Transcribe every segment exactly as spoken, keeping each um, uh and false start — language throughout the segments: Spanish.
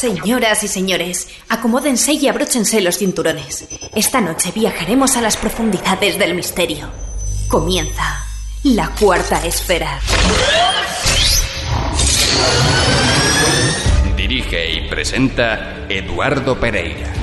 Señoras y señores, acomódense y abróchense los cinturones. Esta noche viajaremos a las profundidades del misterio. Comienza la cuarta esfera. Dirige y presenta Eduardo Pereira.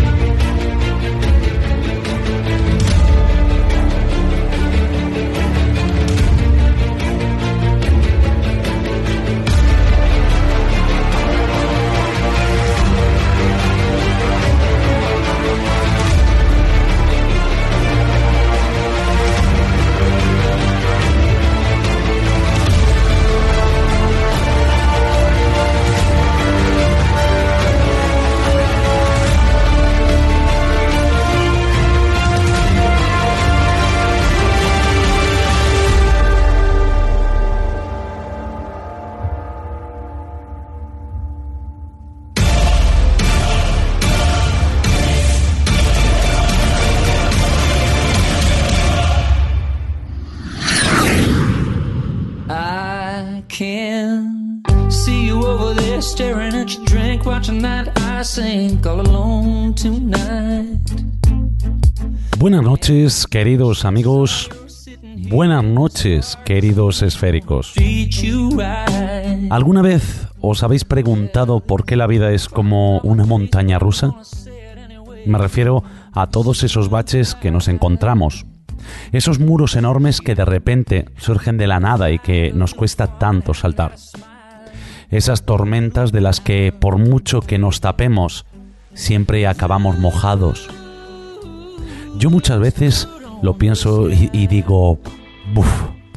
Buenas noches, queridos amigos. Buenas noches, queridos esféricos. ¿Alguna vez os habéis preguntado por qué la vida es como una montaña rusa? Me refiero a todos esos baches que nos encontramos, esos muros enormes que de repente surgen de la nada y que nos cuesta tanto saltar. Esas tormentas de las que, por mucho que nos tapemos, siempre acabamos mojados. Yo muchas veces lo pienso y, y digo, ¡buf!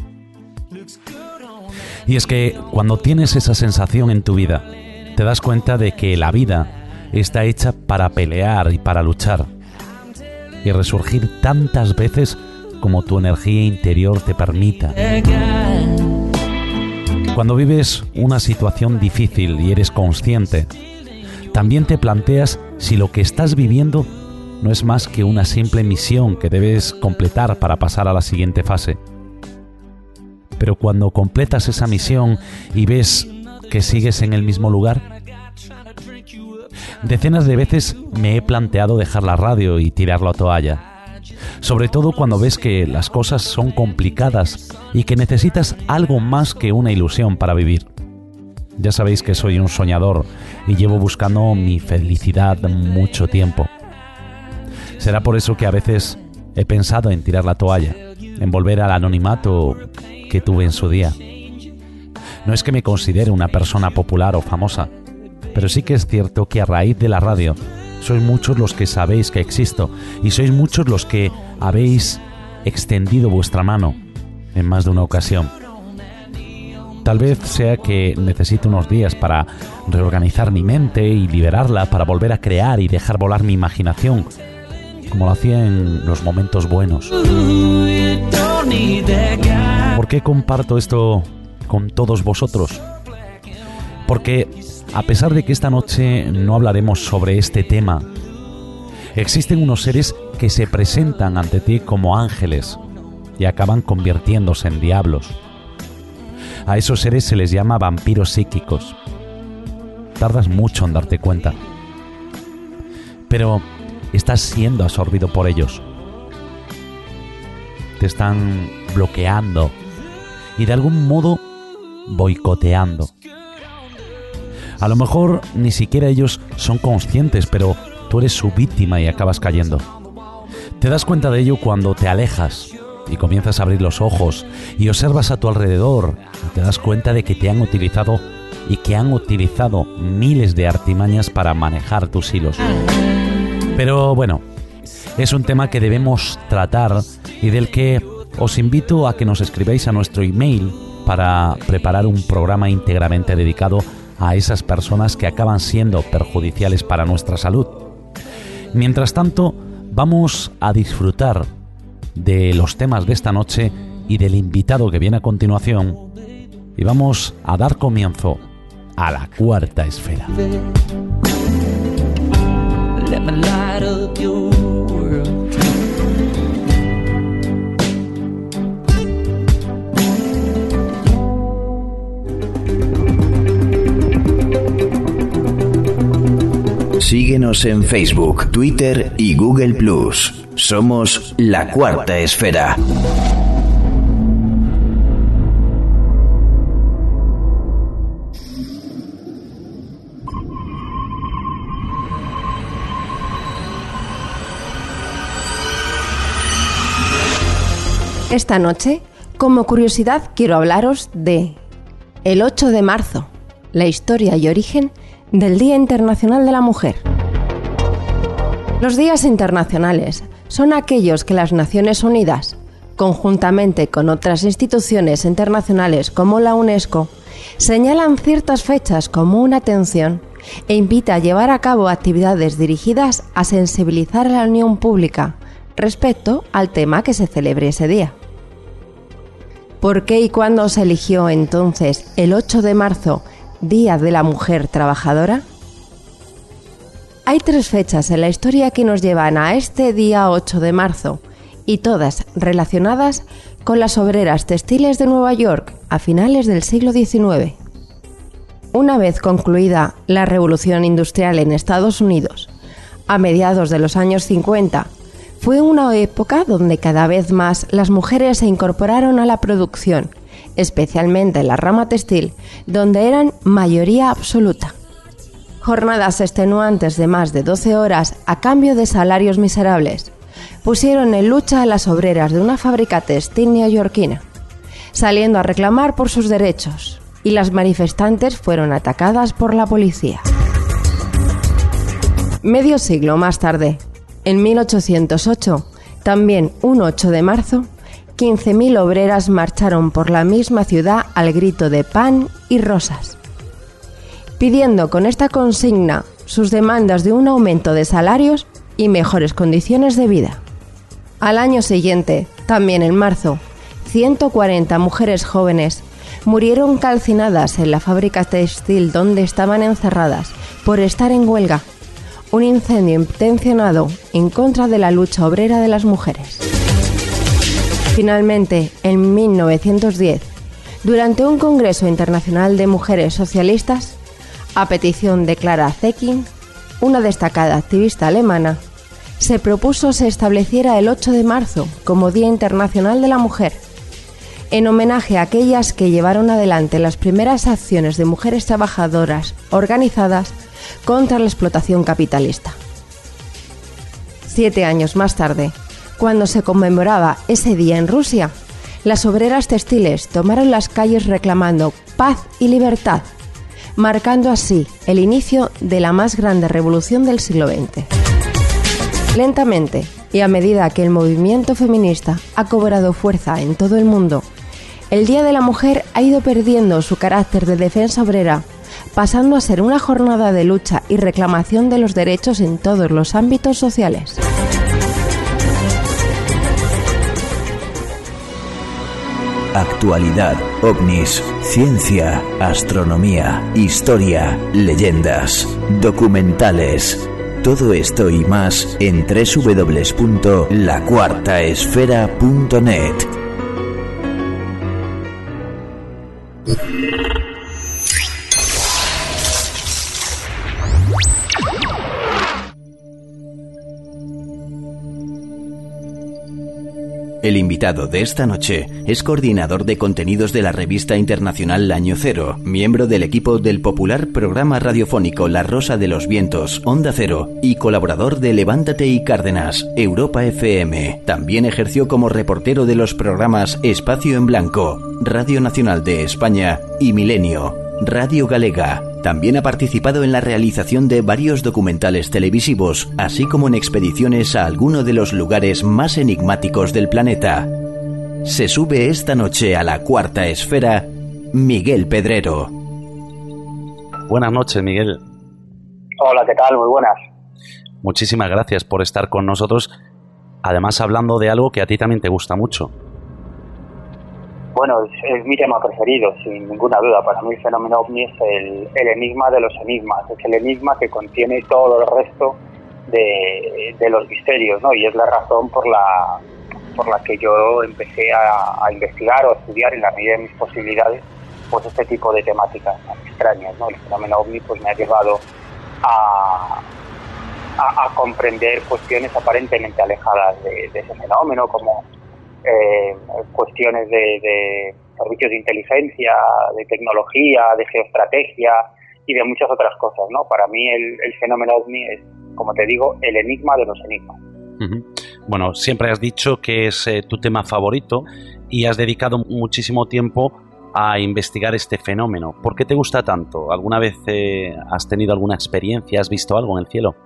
Y es que cuando tienes esa sensación en tu vida, te das cuenta de que la vida está hecha para pelear y para luchar y resurgir tantas veces como tu energía interior te permita. Cuando vives una situación difícil y eres consciente, también te planteas si lo que estás viviendo no es más que una simple misión que debes completar para pasar a la siguiente fase. Pero cuando completas esa misión y ves que sigues en el mismo lugar, decenas de veces me he planteado dejar la radio y tirar la toalla. Sobre todo cuando ves que las cosas son complicadas y que necesitas algo más que una ilusión para vivir. Ya sabéis que soy un soñador y llevo buscando mi felicidad mucho tiempo. Será por eso que a veces he pensado en tirar la toalla, en volver al anonimato que tuve en su día. No es que me considere una persona popular o famosa, pero sí que es cierto que a raíz de la radio sois muchos los que sabéis que existo y sois muchos los que habéis extendido vuestra mano en más de una ocasión. Tal vez sea que necesito unos días para reorganizar mi mente y liberarla para volver a crear y dejar volar mi imaginación, como lo hacía en los momentos buenos. ¿Por qué comparto esto con todos vosotros? Porque a pesar de que esta noche no hablaremos sobre este tema, existen unos seres que se presentan ante ti como ángeles y acaban convirtiéndose en diablos. A esos seres se les llama vampiros psíquicos. Tardas mucho en darte cuenta, pero estás siendo absorbido por ellos. Te están bloqueando y de algún modo boicoteando. A lo mejor ni siquiera ellos son conscientes, pero tú eres su víctima y acabas cayendo. Te das cuenta de ello cuando te alejas y comienzas a abrir los ojos y observas a tu alrededor y te das cuenta de que te han utilizado y que han utilizado miles de artimañas para manejar tus hilos. Pero bueno, es un tema que debemos tratar y del que os invito a que nos escribáis a nuestro email para preparar un programa íntegramente dedicado a esas personas que acaban siendo perjudiciales para nuestra salud. Mientras tanto, vamos a disfrutar de los temas de esta noche y del invitado que viene a continuación y vamos a dar comienzo a la cuarta esfera. Let me light up your world. Síguenos en Facebook, Twitter y Google plus. Somos La Cuarta Esfera. Esta noche, como curiosidad, quiero hablaros de el ocho de marzo, la historia y origen del Día Internacional de la Mujer. Los días internacionales son aquellos que las Naciones Unidas, conjuntamente con otras instituciones internacionales como la UNESCO, señalan ciertas fechas como una atención e invita a llevar a cabo actividades dirigidas a sensibilizar a la opinión pública respecto al tema que se celebre ese día. ¿Por qué y cuándo se eligió entonces el ocho de marzo, Día de la Mujer Trabajadora? Hay tres fechas en la historia que nos llevan a este día ocho de marzo, y todas relacionadas con las obreras textiles de Nueva York a finales del siglo diecinueve. Una vez concluida la Revolución Industrial en Estados Unidos, a mediados de los años cincuenta, fue una época donde cada vez más las mujeres se incorporaron a la producción, especialmente en la rama textil, donde eran mayoría absoluta. Jornadas extenuantes de más de doce horas a cambio de salarios miserables pusieron en lucha a las obreras de una fábrica textil neoyorquina, saliendo a reclamar por sus derechos, y las manifestantes fueron atacadas por la policía. Medio siglo más tarde, en mil ochocientos ocho, también un ocho de marzo, quince mil obreras marcharon por la misma ciudad al grito de pan y rosas, pidiendo con esta consigna sus demandas de un aumento de salarios y mejores condiciones de vida. Al año siguiente, también en marzo, ciento cuarenta mujeres jóvenes murieron calcinadas en la fábrica textil donde estaban encerradas por estar en huelga, un incendio intencionado en contra de la lucha obrera de las mujeres. Finalmente, en mil novecientos diez, durante un Congreso Internacional de Mujeres Socialistas, a petición de Clara Zetkin, una destacada activista alemana, se propuso se estableciera el ocho de marzo como Día Internacional de la Mujer, en homenaje a aquellas que llevaron adelante las primeras acciones de mujeres trabajadoras organizadas contra la explotación capitalista. Siete años más tarde, cuando se conmemoraba ese día en Rusia, las obreras textiles tomaron las calles reclamando paz y libertad, marcando así el inicio de la más grande revolución del siglo veinte. Lentamente, y a medida que el movimiento feminista ha cobrado fuerza en todo el mundo, el Día de la Mujer ha ido perdiendo su carácter de defensa obrera, pasando a ser una jornada de lucha y reclamación de los derechos en todos los ámbitos sociales. Actualidad, ovnis, ciencia, astronomía, historia, leyendas, documentales. Todo esto y más en doble u doble u doble u punto la cuarta esfera punto net. El invitado de esta noche es coordinador de contenidos de la revista internacional Año Cero, miembro del equipo del popular programa radiofónico La Rosa de los Vientos, Onda Cero, y colaborador de Levántate y Cárdenas, Europa F M. También ejerció como reportero de los programas Espacio en Blanco, Radio Nacional de España y Milenio, Radio Galega. También ha participado en la realización de varios documentales televisivos, así como en expediciones a alguno de los lugares más enigmáticos del planeta. Se sube esta noche a la cuarta esfera Miguel Pedrero. Buenas noches, Miguel. Hola, ¿qué tal? Muy buenas. Muchísimas gracias por estar con nosotros, además hablando de algo que a ti también te gusta mucho. Bueno, es, es mi tema preferido, sin ninguna duda. Para mí el fenómeno ovni es el, el enigma de los enigmas, es el enigma que contiene todo el resto de, de los misterios, ¿no? Y es la razón por la, por la que yo empecé a, a investigar o a estudiar en la medida de mis posibilidades pues este tipo de temáticas extrañas, ¿no? El fenómeno ovni pues me ha llevado a, a, a comprender cuestiones aparentemente alejadas de, de ese fenómeno, como eh, cuestiones de, de servicios de inteligencia, de tecnología, de geoestrategia y de muchas otras cosas, ¿no? Para mí el, el fenómeno ovni es, como te digo, el enigma de los enigmas. Uh-huh. Bueno, siempre has dicho que es eh, tu tema favorito y has dedicado muchísimo tiempo a investigar este fenómeno. ¿Por qué te gusta tanto? ¿Alguna vez eh, has tenido alguna experiencia? ¿Has visto algo en el cielo?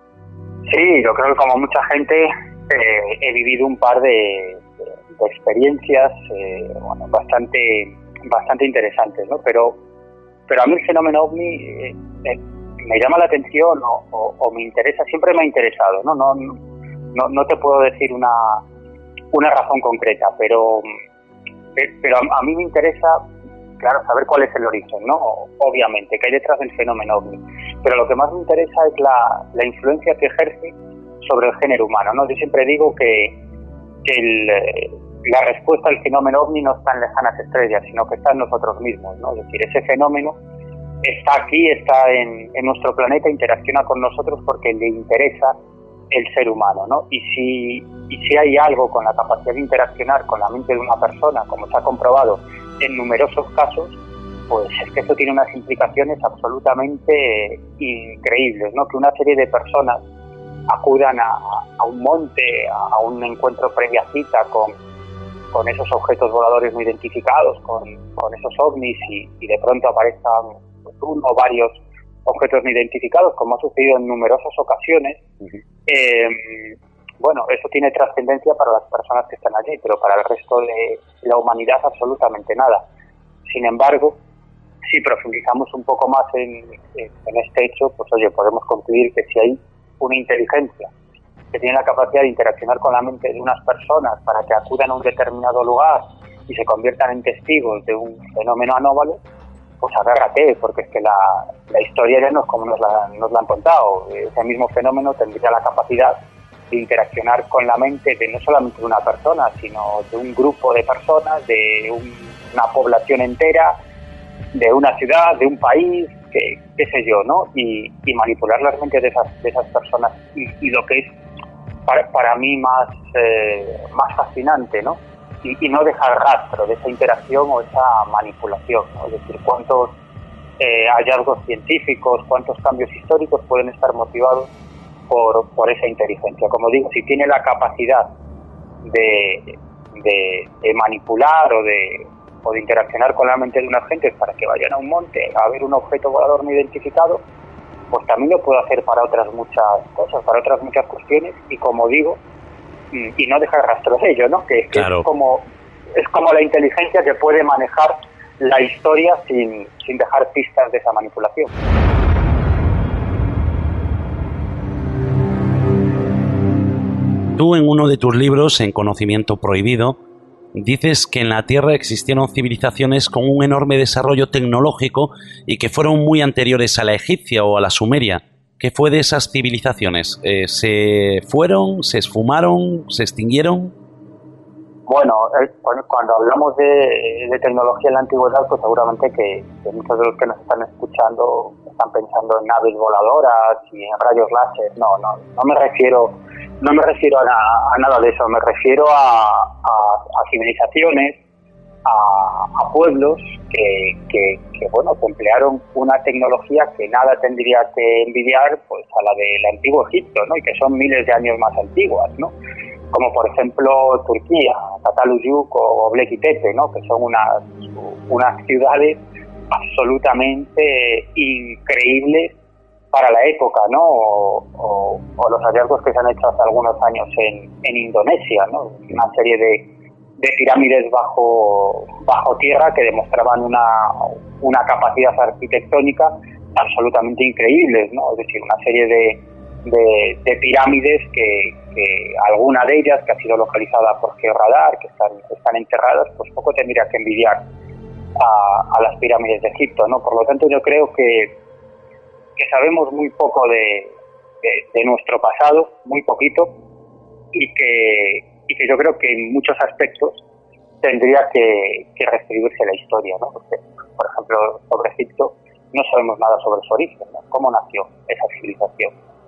Sí, yo creo que como mucha gente eh, he vivido un par de, de, de experiencias eh, bueno, bastante bastante interesantes, ¿no? Pero pero a mí el fenómeno ovni eh, eh, me llama la atención o, o, o me interesa, siempre me ha interesado, ¿no? No, no, no te puedo decir una una razón concreta, pero pero a, a mí me interesa, claro, saber cuál es el origen, ¿no? Obviamente, que hay detrás del fenómeno ovni. Pero lo que más me interesa es la, la influencia que ejerce sobre el género humano, ¿no? Yo siempre digo que, que el, la respuesta al fenómeno ovni no está en lejanas estrellas, sino que está en nosotros mismos, ¿no? Es decir, ese fenómeno está aquí, está en, en nuestro planeta, interacciona con nosotros porque le interesa el ser humano, ¿no? Y si, y si hay algo con la capacidad de interaccionar con la mente de una persona, como se ha comprobado en numerosos casos, pues es que esto tiene unas implicaciones absolutamente increíbles, ¿no? Que una serie de personas acudan a, a un monte, a, a un encuentro previa cita con, con esos objetos voladores no identificados, con, con esos ovnis, y, y de pronto aparezcan pues, uno o varios objetos no identificados, como ha sucedido en numerosas ocasiones. Uh-huh. Eh, bueno, eso tiene trascendencia para las personas que están allí, pero para el resto de la humanidad absolutamente nada. Sin embargo, si profundizamos un poco más en, en este hecho, pues oye, podemos concluir que si hay una inteligencia que tiene la capacidad de interaccionar con la mente de unas personas para que acudan a un determinado lugar y se conviertan en testigos de un fenómeno anómalo, pues agárrate, porque es que la, la historia ya no es como nos la, nos la han contado. Ese mismo fenómeno tendría la capacidad de interaccionar con la mente de no solamente de una persona, sino de un grupo de personas, de un, una población entera, de una ciudad, de un país, que, qué sé yo, ¿no? Y, y manipular las mentes de esas, de esas personas. Y, y lo que es para, para mí más, eh, más fascinante, ¿no? Y, y no dejar rastro de esa interacción o esa manipulación, ¿no? Es decir, cuántos eh, hallazgos científicos, cuántos cambios históricos pueden estar motivados por, por esa inteligencia. Como digo, si tiene la capacidad de, de, de manipular o de, o de interaccionar con la mente de unas gentes para que vayan a un monte a ver un objeto volador no identificado, pues también lo puede hacer para otras muchas cosas, para otras muchas cuestiones, y como digo, y no dejar rastro de ello, ¿no? Que, que claro. es como es como la inteligencia que puede manejar la historia sin, sin dejar pistas de esa manipulación. Tú en uno de tus libros, En Conocimiento Prohibido, dices que en la Tierra existieron civilizaciones con un enorme desarrollo tecnológico y que fueron muy anteriores a la egipcia o a la sumeria. ¿Qué fue de esas civilizaciones? Eh, ¿Se fueron? ¿Se esfumaron? ¿Se extinguieron? Bueno, eh, cuando hablamos de, de tecnología en la antigüedad, pues seguramente que, que muchos de los que nos están escuchando están pensando en naves voladoras y en rayos láser. No, no, no me refiero, no me refiero a, a nada de eso. Me refiero a, a, a civilizaciones, a, a pueblos que, que, que bueno, que emplearon una tecnología que nada tendría que envidiar pues a la del antiguo Egipto, ¿no? Y que son miles de años más antiguas, ¿no? Como por ejemplo Turquía, Çatalhöyük o Göbekli Tepe, ¿no? Que son unas unas ciudades absolutamente increíbles para la época, ¿no? O, o, o los hallazgos que se han hecho hace algunos años en, en Indonesia, ¿no? Una serie de de pirámides bajo bajo tierra que demostraban una una capacidad arquitectónica absolutamente increíbles, ¿no? Es decir, una serie de de, de pirámides que, que alguna de ellas que ha sido localizada por georradar, que están están enterradas, pues poco tendría que envidiar a, a las pirámides de Egipto, ¿no? Por lo tanto, yo creo que que sabemos muy poco de, de, de nuestro pasado, muy poquito, y que y que yo creo que en muchos aspectos tendría que, que reescribirse la historia, ¿no? Porque, por ejemplo, sobre Egipto no sabemos nada sobre su origen, ¿no? ¿Cómo nació esa civilización?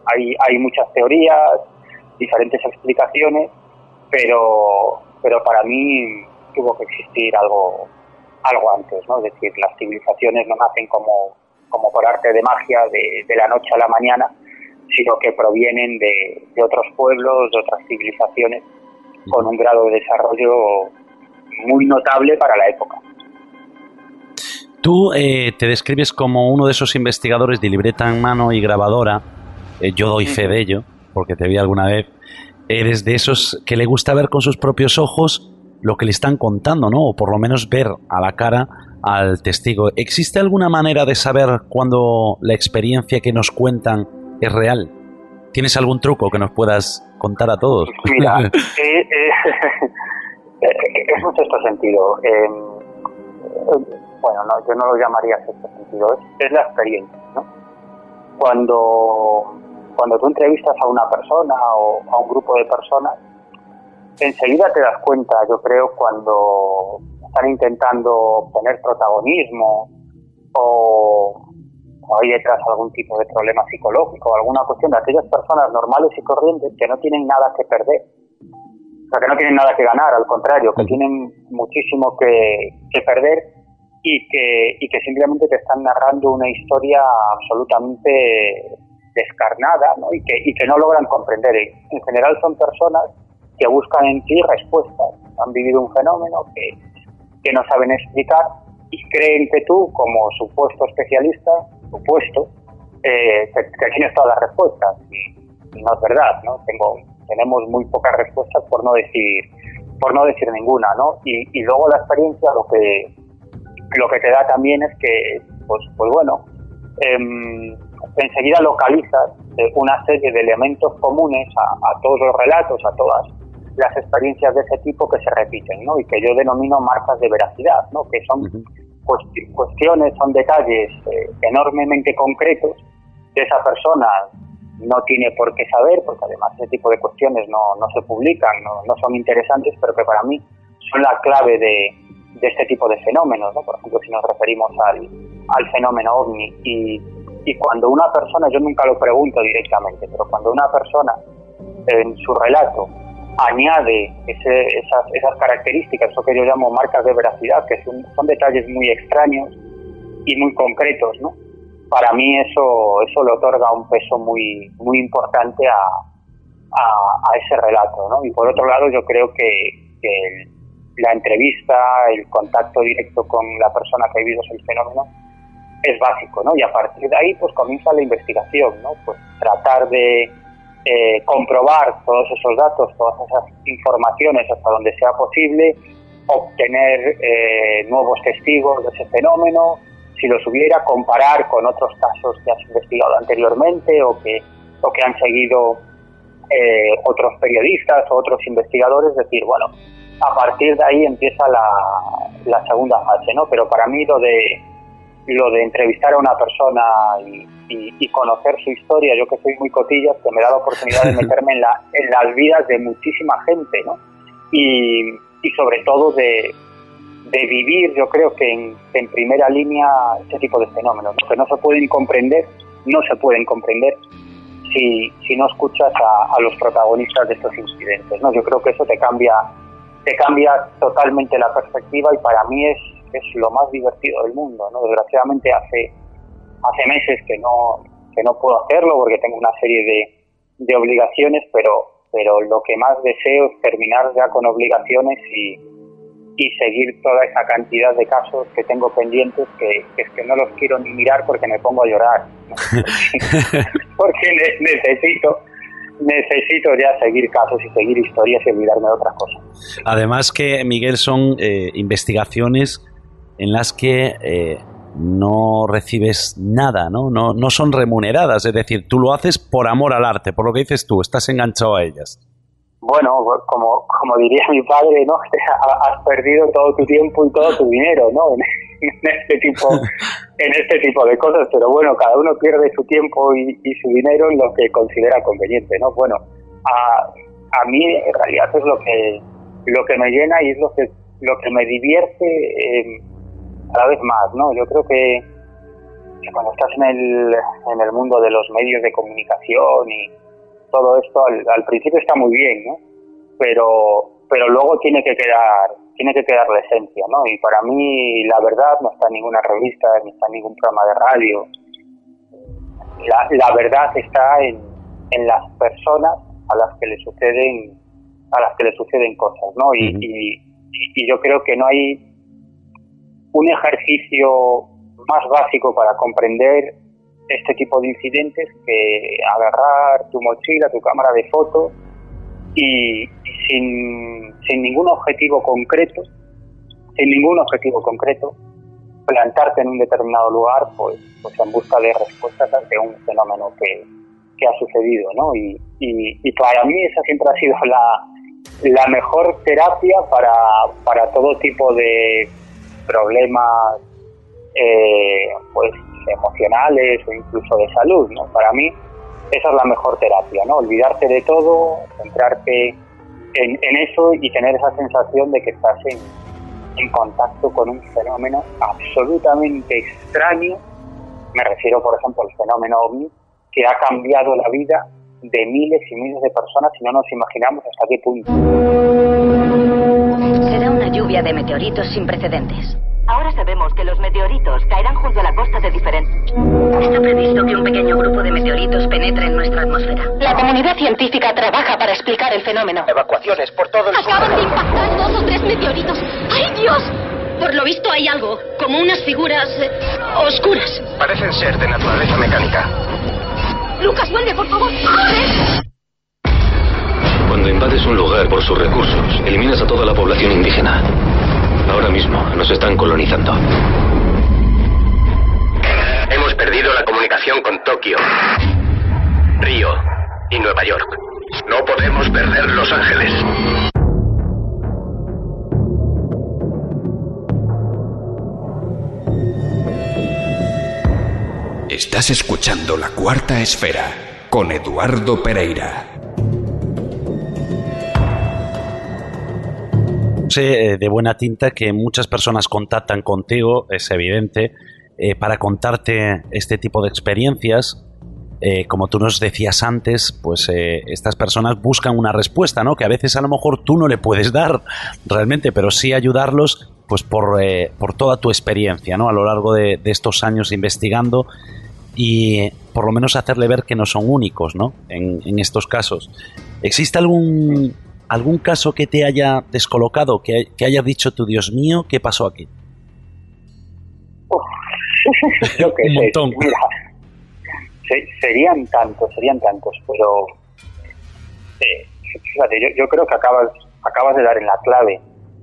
hay, hay muchas teorías, diferentes explicaciones, pero, pero para mí tuvo que existir algo, algo antes, ¿no? Es decir, las civilizaciones no nacen como, como por arte de magia de, de la noche a la mañana, sino que provienen de, de otros pueblos, de otras civilizaciones, con un grado de desarrollo muy notable para la época. Tú eh, te describes como uno de esos investigadores de libreta en mano y grabadora, eh, yo doy fe de ello, porque te vi alguna vez, eres de esos que le gusta ver con sus propios ojos lo que le están contando, ¿no? O por lo menos ver a la cara al testigo. ¿Existe alguna manera de saber cuándo la experiencia que nos cuentan es real? ¿Tienes algún truco que nos puedas contar a todos? Mira, eh, eh, es un sexto sentido. Eh, eh, bueno, no, yo no lo llamaría sexto sentido, es, es la experiencia, ¿no? Cuando, cuando tú entrevistas a una persona o a un grupo de personas, enseguida te das cuenta, yo creo, cuando están intentando obtener protagonismo o, o hay detrás algún tipo de problema psicológico o alguna cuestión de aquellas personas normales y corrientes que no tienen nada que perder. O sea, que no tienen nada que ganar, al contrario, que tienen muchísimo que, que perder y que, y que simplemente te están narrando una historia absolutamente descarnada, ¿no? y, que, y que no logran comprender. En general son personas que buscan en ti respuestas. Han vivido un fenómeno que, que no saben explicar y creen que tú, como supuesto especialista, supuesto, eh, que, que tienes todas las respuestas. Y, y no es verdad, ¿no? Tengo, tenemos muy pocas respuestas, por no decir, por no decir ninguna, ¿no? Y, y luego la experiencia lo que, lo que te da también es que, pues, pues bueno, eh, enseguida localizas eh, una serie de elementos comunes a, a todos los relatos, a todas las experiencias de ese tipo que se repiten, ¿no? Y que yo denomino marcas de veracidad, ¿no? Que son cuest- cuestiones, son detalles eh, enormemente concretos que esa persona no tiene por qué saber, porque además ese tipo de cuestiones no, no se publican, no, no son interesantes, pero que para mí son la clave de, de este tipo de fenómenos, ¿no? Por ejemplo, si nos referimos al, al fenómeno ovni y, y cuando una persona, yo nunca lo pregunto directamente, pero cuando una persona en su relato añade ese, esas, esas características, eso que yo llamo marcas de veracidad, que son, son detalles muy extraños y muy concretos, ¿no? Para mí eso eso le otorga un peso muy muy importante a, a, a ese relato, ¿no? Y por otro lado yo creo que, que el, la entrevista, el contacto directo con la persona que ha vivido el fenómeno es básico, ¿no? Y a partir de ahí pues comienza la investigación, ¿no? Pues tratar de Eh, comprobar todos esos datos, todas esas informaciones hasta donde sea posible, obtener eh, nuevos testigos de ese fenómeno, si los hubiera, comparar con otros casos que has investigado anteriormente o que, o que han seguido eh, otros periodistas o otros investigadores, es decir, bueno, a partir de ahí empieza la, la segunda fase, ¿no? Pero para mí lo de lo de entrevistar a una persona y, y, y conocer su historia, yo que soy muy cotillas, que me da la oportunidad de meterme en, la, en las vidas de muchísima gente, ¿no? Y, y sobre todo de, de vivir, yo creo que en, en primera línea este tipo de fenómenos, que no se pueden comprender, no se pueden comprender si, si no escuchas a, a los protagonistas de estos incidentes, ¿no? Yo creo que eso te cambia, te cambia totalmente la perspectiva y para mí es es lo más divertido del mundo, ¿no? Desgraciadamente hace hace meses que no que no puedo hacerlo porque tengo una serie de, de obligaciones, pero pero lo que más deseo es terminar ya con obligaciones y, y seguir toda esa cantidad de casos que tengo pendientes que, que es que no los quiero ni mirar porque me pongo a llorar, ¿no? Porque, porque necesito necesito ya seguir casos y seguir historias y olvidarme de otras cosas. Además que, Miguel, son eh, investigaciones en las que eh, no recibes nada, ¿no? No, no son remuneradas, es decir, tú lo haces por amor al arte, por lo que dices tú, estás enganchado a ellas. Bueno, como, como diría mi padre, ¿no? Has perdido todo tu tiempo y todo tu dinero, ¿no? En este tipo, en este tipo de cosas, pero bueno, cada uno pierde su tiempo y, y su dinero en lo que considera conveniente, ¿no? Bueno, a, a mí en realidad es lo que lo que me llena y es lo que lo que me divierte eh, cada vez más, ¿no? Yo creo que que cuando estás en el, en el mundo de los medios de comunicación y todo esto, al, al principio está muy bien, ¿no? Pero, pero luego tiene que quedar, tiene que quedar la esencia, ¿no? Y para mí la verdad no está en ninguna revista, ni está en ningún programa de radio. La, la verdad está en, en las personas a las que le suceden, a las que le suceden cosas, ¿no? Y, uh-huh. y, y yo creo que no hay un ejercicio más básico para comprender este tipo de incidentes que agarrar tu mochila, tu cámara de fotos y, y sin, sin ningún objetivo concreto, sin ningún objetivo concreto, plantarte en un determinado lugar, pues, pues en busca de respuestas ante un fenómeno que, que ha sucedido, ¿no? Y, y, y para mí esa siempre ha sido la, la mejor terapia para, para todo tipo de problemas eh, pues emocionales o incluso de salud, ¿no? Para mí esa es la mejor terapia, ¿no? Olvidarte de todo, centrarte en, en eso y tener esa sensación de que estás en, en contacto con un fenómeno absolutamente extraño. Me refiero, por ejemplo, al fenómeno OVNI, que ha cambiado la vida de miles y miles de personas y no nos imaginamos hasta qué punto. Será una lluvia de meteoritos sin precedentes. Ahora sabemos que los meteoritos caerán junto a la costa de diferentes... Está previsto que un pequeño grupo de meteoritos penetre en nuestra atmósfera. La comunidad científica trabaja para explicar el fenómeno. Evacuaciones por todo el... Acaban de impactar dos o tres meteoritos. ¡Ay, Dios! Por lo visto hay algo, como unas figuras eh, oscuras. Parecen ser de naturaleza mecánica. Lucas, vuelve, por favor. ¡Corre! Cuando invades un lugar por sus recursos, eliminas a toda la población indígena. Ahora mismo nos están colonizando. Hemos perdido la comunicación con Tokio, Río y Nueva York. No podemos perder Los Ángeles. Estás escuchando La Cuarta Esfera con Eduardo Pereira. Sé de buena tinta que muchas personas contactan contigo, es evidente, eh, para contarte este tipo de experiencias. Eh, como tú nos decías antes, pues eh, estas personas buscan una respuesta, ¿no? Que a veces a lo mejor tú no le puedes dar realmente, pero sí ayudarlos, pues por, eh, por toda tu experiencia, ¿no? A lo largo de, de estos años investigando y por lo menos hacerle ver que no son únicos, ¿no? En, en estos casos. ¿Existe algún algún caso que te haya descolocado, que, que hayas dicho tú, Dios mío, ¿qué pasó aquí? Uf, yo qué Un sé, montón. mira, se, serían tantos, serían tantos, pero eh, fíjate, yo, yo creo que acabas, acabas de dar en la clave.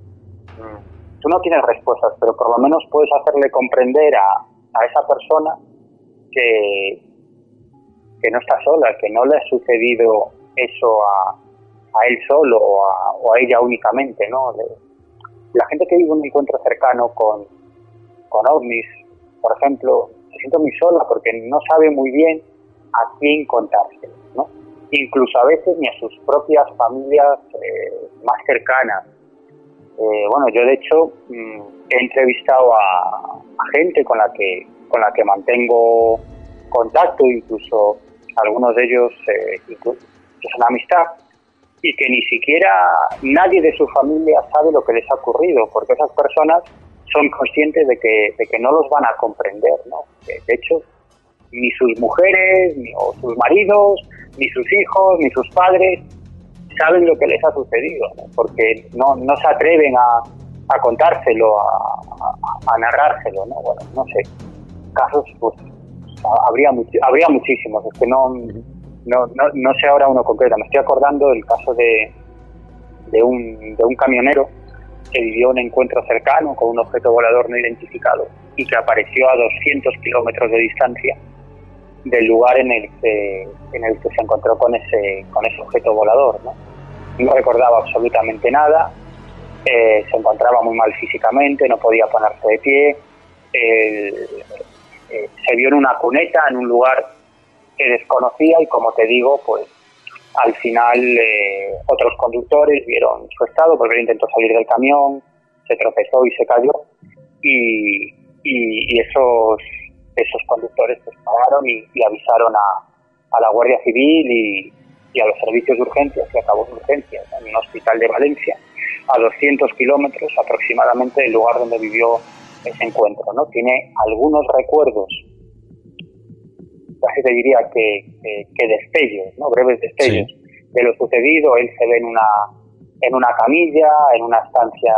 Mm, tú no tienes respuestas, pero por lo menos puedes hacerle comprender a, a esa persona que, que no está sola, que no le ha sucedido eso a a él solo o a, o a ella únicamente, ¿no? La gente que vive un encuentro cercano con, con ovnis, por ejemplo, se siente muy sola porque no sabe muy bien a quién contarse, ¿no? Incluso a veces ni a sus propias familias eh, más cercanas. Eh, bueno, yo de hecho mmm, he entrevistado a, a gente con la que con la que mantengo contacto, incluso algunos de ellos eh, incluso, que son amistad, y que ni siquiera nadie de su familia sabe lo que les ha ocurrido, porque esas personas son conscientes de que, de que no los van a comprender, ¿no? De hecho, ni sus mujeres, ni o sus maridos, ni sus hijos, ni sus padres saben lo que les ha sucedido, ¿no? Porque no, no se atreven a, a contárselo, a, a, a narrárselo, ¿no? Bueno, no sé, casos, pues, habría, much- habría muchísimos, es que no... No, no, no sé ahora uno concreto. Me estoy acordando del caso de, de, un, de un camionero que vivió un encuentro cercano con un objeto volador no identificado y que apareció a doscientos kilómetros de distancia del lugar en el que, en el que se encontró con ese, con ese objeto volador, ¿no? No recordaba absolutamente nada, eh, se encontraba muy mal físicamente, no podía ponerse de pie, eh, eh, se vio en una cuneta en un lugar que desconocía y, como te digo, pues al final eh, otros conductores vieron su estado porque él intentó salir del camión, se tropezó y se cayó y, y, y esos esos conductores pues pararon y, y avisaron a, a la Guardia Civil y, y a los servicios de urgencias, que acabó en urgencias en un hospital de Valencia, a doscientos kilómetros aproximadamente del lugar donde vivió ese encuentro, ¿no? Tiene algunos recuerdos, casi te diría que, que, que destellos, ¿no? Breves destellos sí. de lo sucedido. Él se ve en una en una camilla, en una estancia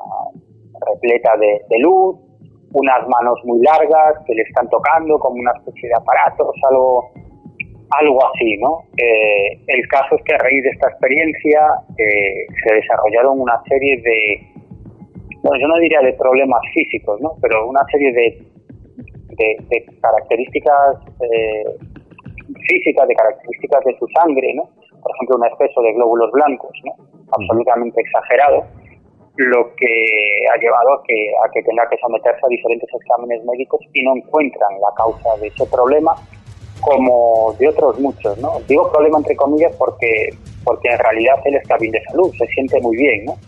repleta de, de luz, unas manos muy largas que le están tocando como una especie de aparatos, algo algo así, ¿no? Eh, el caso es que a raíz de esta experiencia eh, se desarrollaron una serie de, bueno, yo no diría de problemas físicos, ¿no? Pero una serie de, de, de características eh, físicas, de características de su sangre, ¿no? Por ejemplo, un exceso de glóbulos blancos, ¿no? Absolutamente exagerado, lo que ha llevado a que, a que tenga que someterse a diferentes exámenes médicos y no encuentran la causa de ese problema, como de otros muchos, ¿no? Digo problema entre comillas porque porque en realidad él está bien de salud, se siente muy bien, ¿no?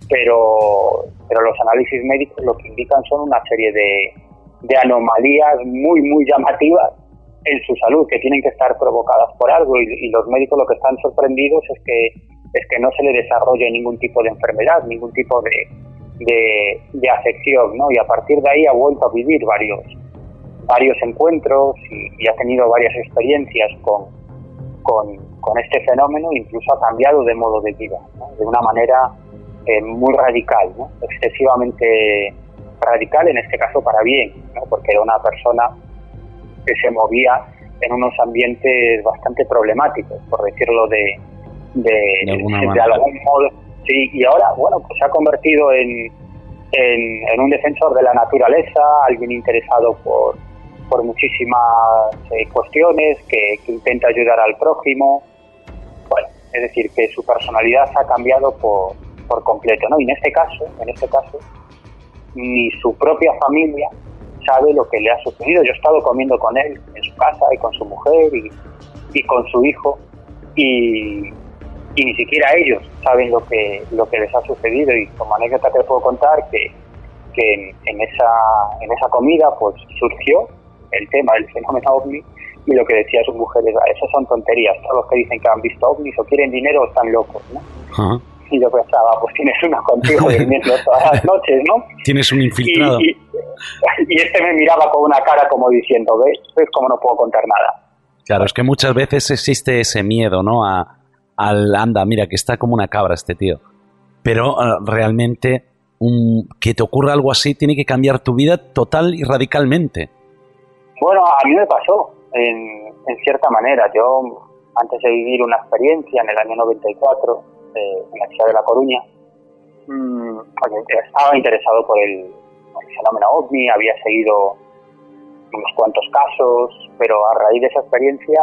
Pero pero los análisis médicos lo que indican son una serie de, de anomalías muy muy llamativas en su salud, que tienen que estar provocadas por algo, y, y los médicos lo que están sorprendidos es que es que no se le desarrolle ningún tipo de enfermedad, ningún tipo de de, de afección, ¿no? Y a partir de ahí ha vuelto a vivir varios varios encuentros y, y ha tenido varias experiencias con, con, con este fenómeno, incluso ha cambiado de modo de vida, ¿no? De una manera eh, muy radical, ¿no? Excesivamente radical, en este caso para bien, ¿no? Porque era una persona que se movía en unos ambientes bastante problemáticos, por decirlo de, de, de, de algún modo. Sí, y ahora, bueno, pues se ha convertido en, en, en un defensor de la naturaleza, alguien interesado por por muchísimas eh, cuestiones, que, que intenta ayudar al prójimo. Bueno, es decir, que su personalidad se ha cambiado por, por completo, ¿no? Y en este caso, en este caso, ni su propia familia sabe lo que le ha sucedido. Yo he estado comiendo con él en su casa y con su mujer y, y con su hijo y, y ni siquiera ellos saben lo que lo que les ha sucedido. Y como anécdota te puedo contar que, que en, en esa en esa comida pues surgió el tema del fenómeno ovni, y lo que decía su mujer es: eso son tonterías, todos los que dicen que han visto ovnis o quieren dinero o están locos, ¿no? Uh-huh. Y yo pensaba, pues tienes uno contigo durmiendo todas las noches, ¿no? Tienes un infiltrado. Y, y, y este me miraba con una cara como diciendo, ¿ves? ¿Ves cómo no puedo contar nada? Claro, es que muchas veces existe ese miedo, ¿no? A, al anda, mira, que está como una cabra este tío. Pero uh, realmente un, que te ocurra algo así tiene que cambiar tu vida total y radicalmente. Bueno, a mí me pasó, en, en cierta manera. Yo, antes de vivir una experiencia en el año noventa y cuatro, eh, en la ciudad de La Coruña, mmm, estaba interesado por el, por el fenómeno ovni, había seguido unos cuantos casos, pero a raíz de esa experiencia,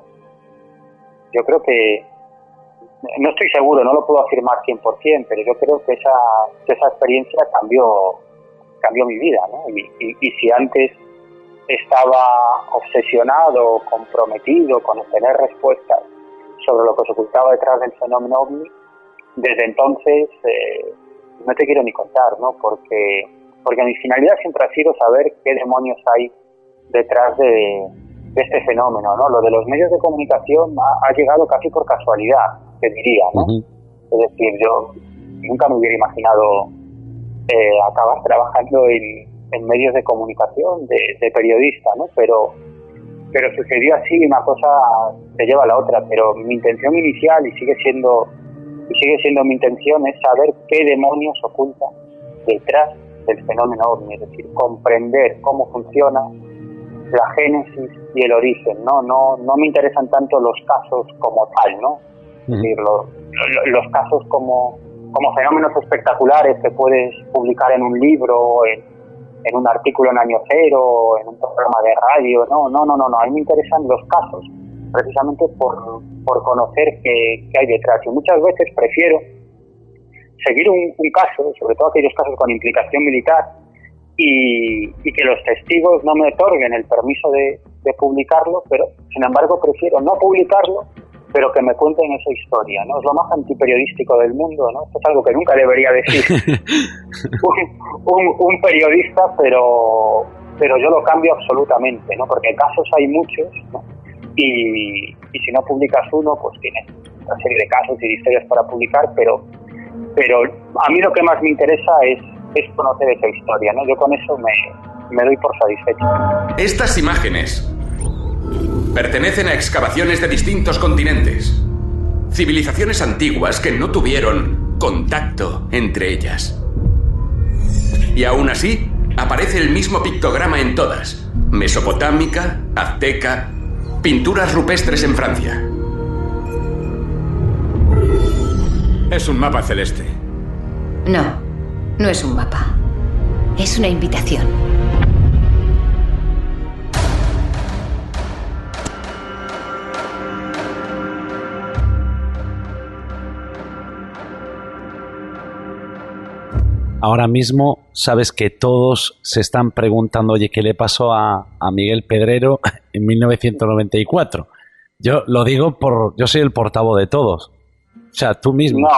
yo creo que, no estoy seguro, no lo puedo afirmar cien por ciento, pero yo creo que esa, que esa experiencia cambió, cambió mi vida, ¿no? Y, y, y si antes estaba obsesionado, comprometido con obtener respuestas sobre lo que se ocultaba detrás del fenómeno ovni, desde entonces eh, no te quiero ni contar, ¿no? Porque, porque mi finalidad siempre ha sido saber qué demonios hay detrás de, de este fenómeno, ¿no? Lo de los medios de comunicación ha, ha llegado casi por casualidad, te diría, ¿no? Uh-huh. Es decir, yo nunca me hubiera imaginado eh, acabar trabajando en en medios de comunicación, de, de periodista, ¿no? Pero, pero sucedió así, una cosa te lleva a la otra, pero mi intención inicial, y sigue siendo, y sigue siendo mi intención, es saber qué demonios oculta detrás del fenómeno ovni, es decir, comprender cómo funciona la génesis y el origen, ¿no? No, no me interesan tanto los casos como tal, ¿no? Uh-huh. Es decir, los, los casos como, como fenómenos espectaculares que puedes publicar en un libro, en en un artículo en Año Cero, en un programa de radio. No, no, no, no, no. A mí me interesan los casos, precisamente por, por conocer qué, qué hay detrás. Y muchas veces prefiero seguir un, un caso, sobre todo aquellos casos con implicación militar, y, y que los testigos no me otorguen el permiso de, de publicarlo, pero sin embargo prefiero no publicarlo, pero que me cuenten esa historia, ¿no? Es lo más antiperiodístico del mundo, ¿no? Esto es algo que nunca debería decir un, un, un periodista, pero pero yo lo cambio absolutamente, ¿no? Porque casos hay muchos, ¿no? Y, y si no publicas uno, pues tienes una serie de casos y de historias para publicar, pero pero a mí lo que más me interesa es, es conocer esa historia, ¿no? Yo con eso me, me doy por satisfecho. Estas imágenes pertenecen a excavaciones de distintos continentes, civilizaciones antiguas que no tuvieron contacto entre ellas. Y aún así, aparece el mismo pictograma en todas: mesopotámica, azteca, pinturas rupestres en Francia. Es un mapa celeste. No, no es un mapa. Es una invitación. Ahora mismo sabes que todos se están preguntando, oye, ¿qué le pasó a, a Miguel Pedrero en mil novecientos noventa y cuatro? Yo lo digo por... Yo soy el portavoz de todos. O sea, tú mismo. No,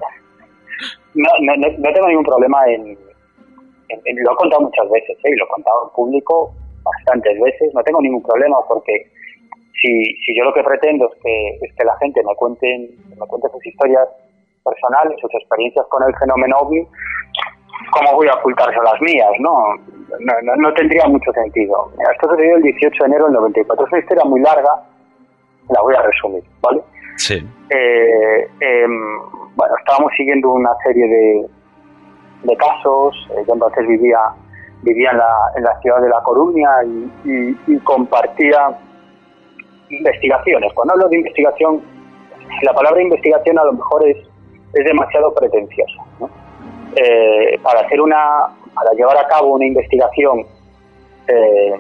no, no, no tengo ningún problema en, en, en... Lo he contado muchas veces, ¿eh? Y lo he contado en público bastantes veces. No tengo ningún problema porque si, si yo lo que pretendo es que, es que la gente me cuente, me cuente sus historias personales, sus experiencias con el fenómeno ovni, ¿cómo voy a ocultarse las mías? No, no, no, no tendría mucho sentido. Esto sucedió el dieciocho de enero del noventa y cuatro. Es una historia muy larga, la voy a resumir, ¿vale? Sí. Eh, eh, bueno, estábamos siguiendo una serie de, de casos. Eh, yo entonces vivía vivía en la, en la ciudad de La Coruña y, y, y compartía investigaciones. Cuando hablo de investigación, la palabra investigación a lo mejor es, es demasiado pretenciosa, ¿no? Eh, para hacer una, para llevar a cabo una investigación eh,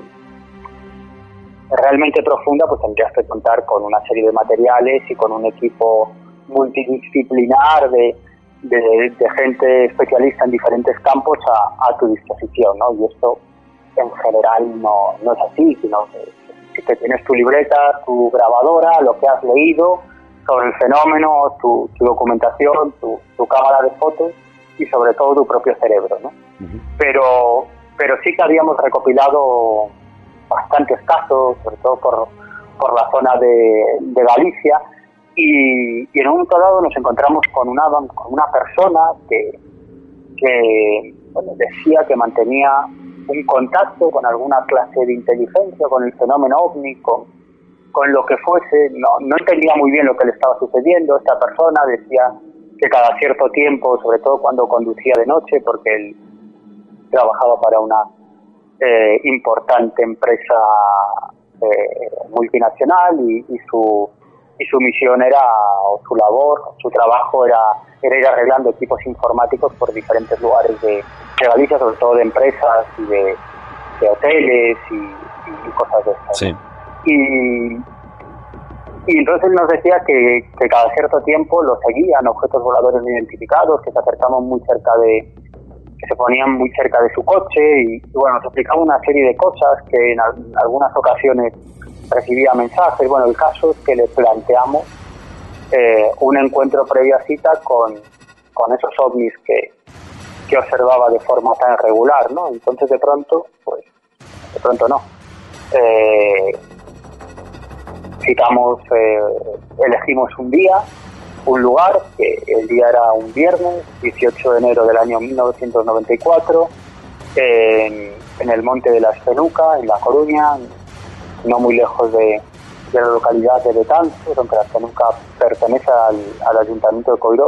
realmente profunda, pues tendrías que contar con una serie de materiales y con un equipo multidisciplinar de, de, de gente especialista en diferentes campos a, a tu disposición, ¿no? Y esto en general no, no es así, sino que, que tienes tu libreta, tu grabadora, lo que has leído sobre el fenómeno, tu, tu documentación, tu, tu cámara de fotos y sobre todo tu propio cerebro, ¿no? Uh-huh. Pero, pero sí que habíamos recopilado bastantes casos, sobre todo por, por la zona de, de Galicia, y, y en un momento dado nos encontramos con una, con una persona que, que bueno, decía que mantenía un contacto con alguna clase de inteligencia, con el fenómeno ovni, con, con lo que fuese. No, no entendía muy bien lo que le estaba sucediendo. Esta persona decía que cada cierto tiempo, sobre todo cuando conducía de noche, porque él trabajaba para una eh, importante empresa eh, multinacional y, y su y su misión era, o su labor, su trabajo era, era ir arreglando equipos informáticos por diferentes lugares de, de Galicia, sobre todo de empresas y de, de hoteles y, y cosas de estas. Sí. Y, y entonces nos decía que, que cada cierto tiempo lo seguían objetos voladores no identificados, que se acercaban muy cerca de, que se ponían muy cerca de su coche y, y bueno, nos explicaba una serie de cosas que en, al, en algunas ocasiones recibía mensajes. Bueno, el caso es que le planteamos eh, un encuentro previa cita con, con esos ovnis que, que observaba de forma tan regular, ¿no? Entonces de pronto, pues, de pronto no. Eh, citamos, eh, elegimos un día, un lugar, que el día era un viernes, dieciocho de enero del año mil novecientos noventa y cuatro, en, en el Monte de la Espenuca, en La Coruña, no muy lejos de, de la localidad de Betanzos, aunque la Espenuca pertenece al, al Ayuntamiento de Coirós.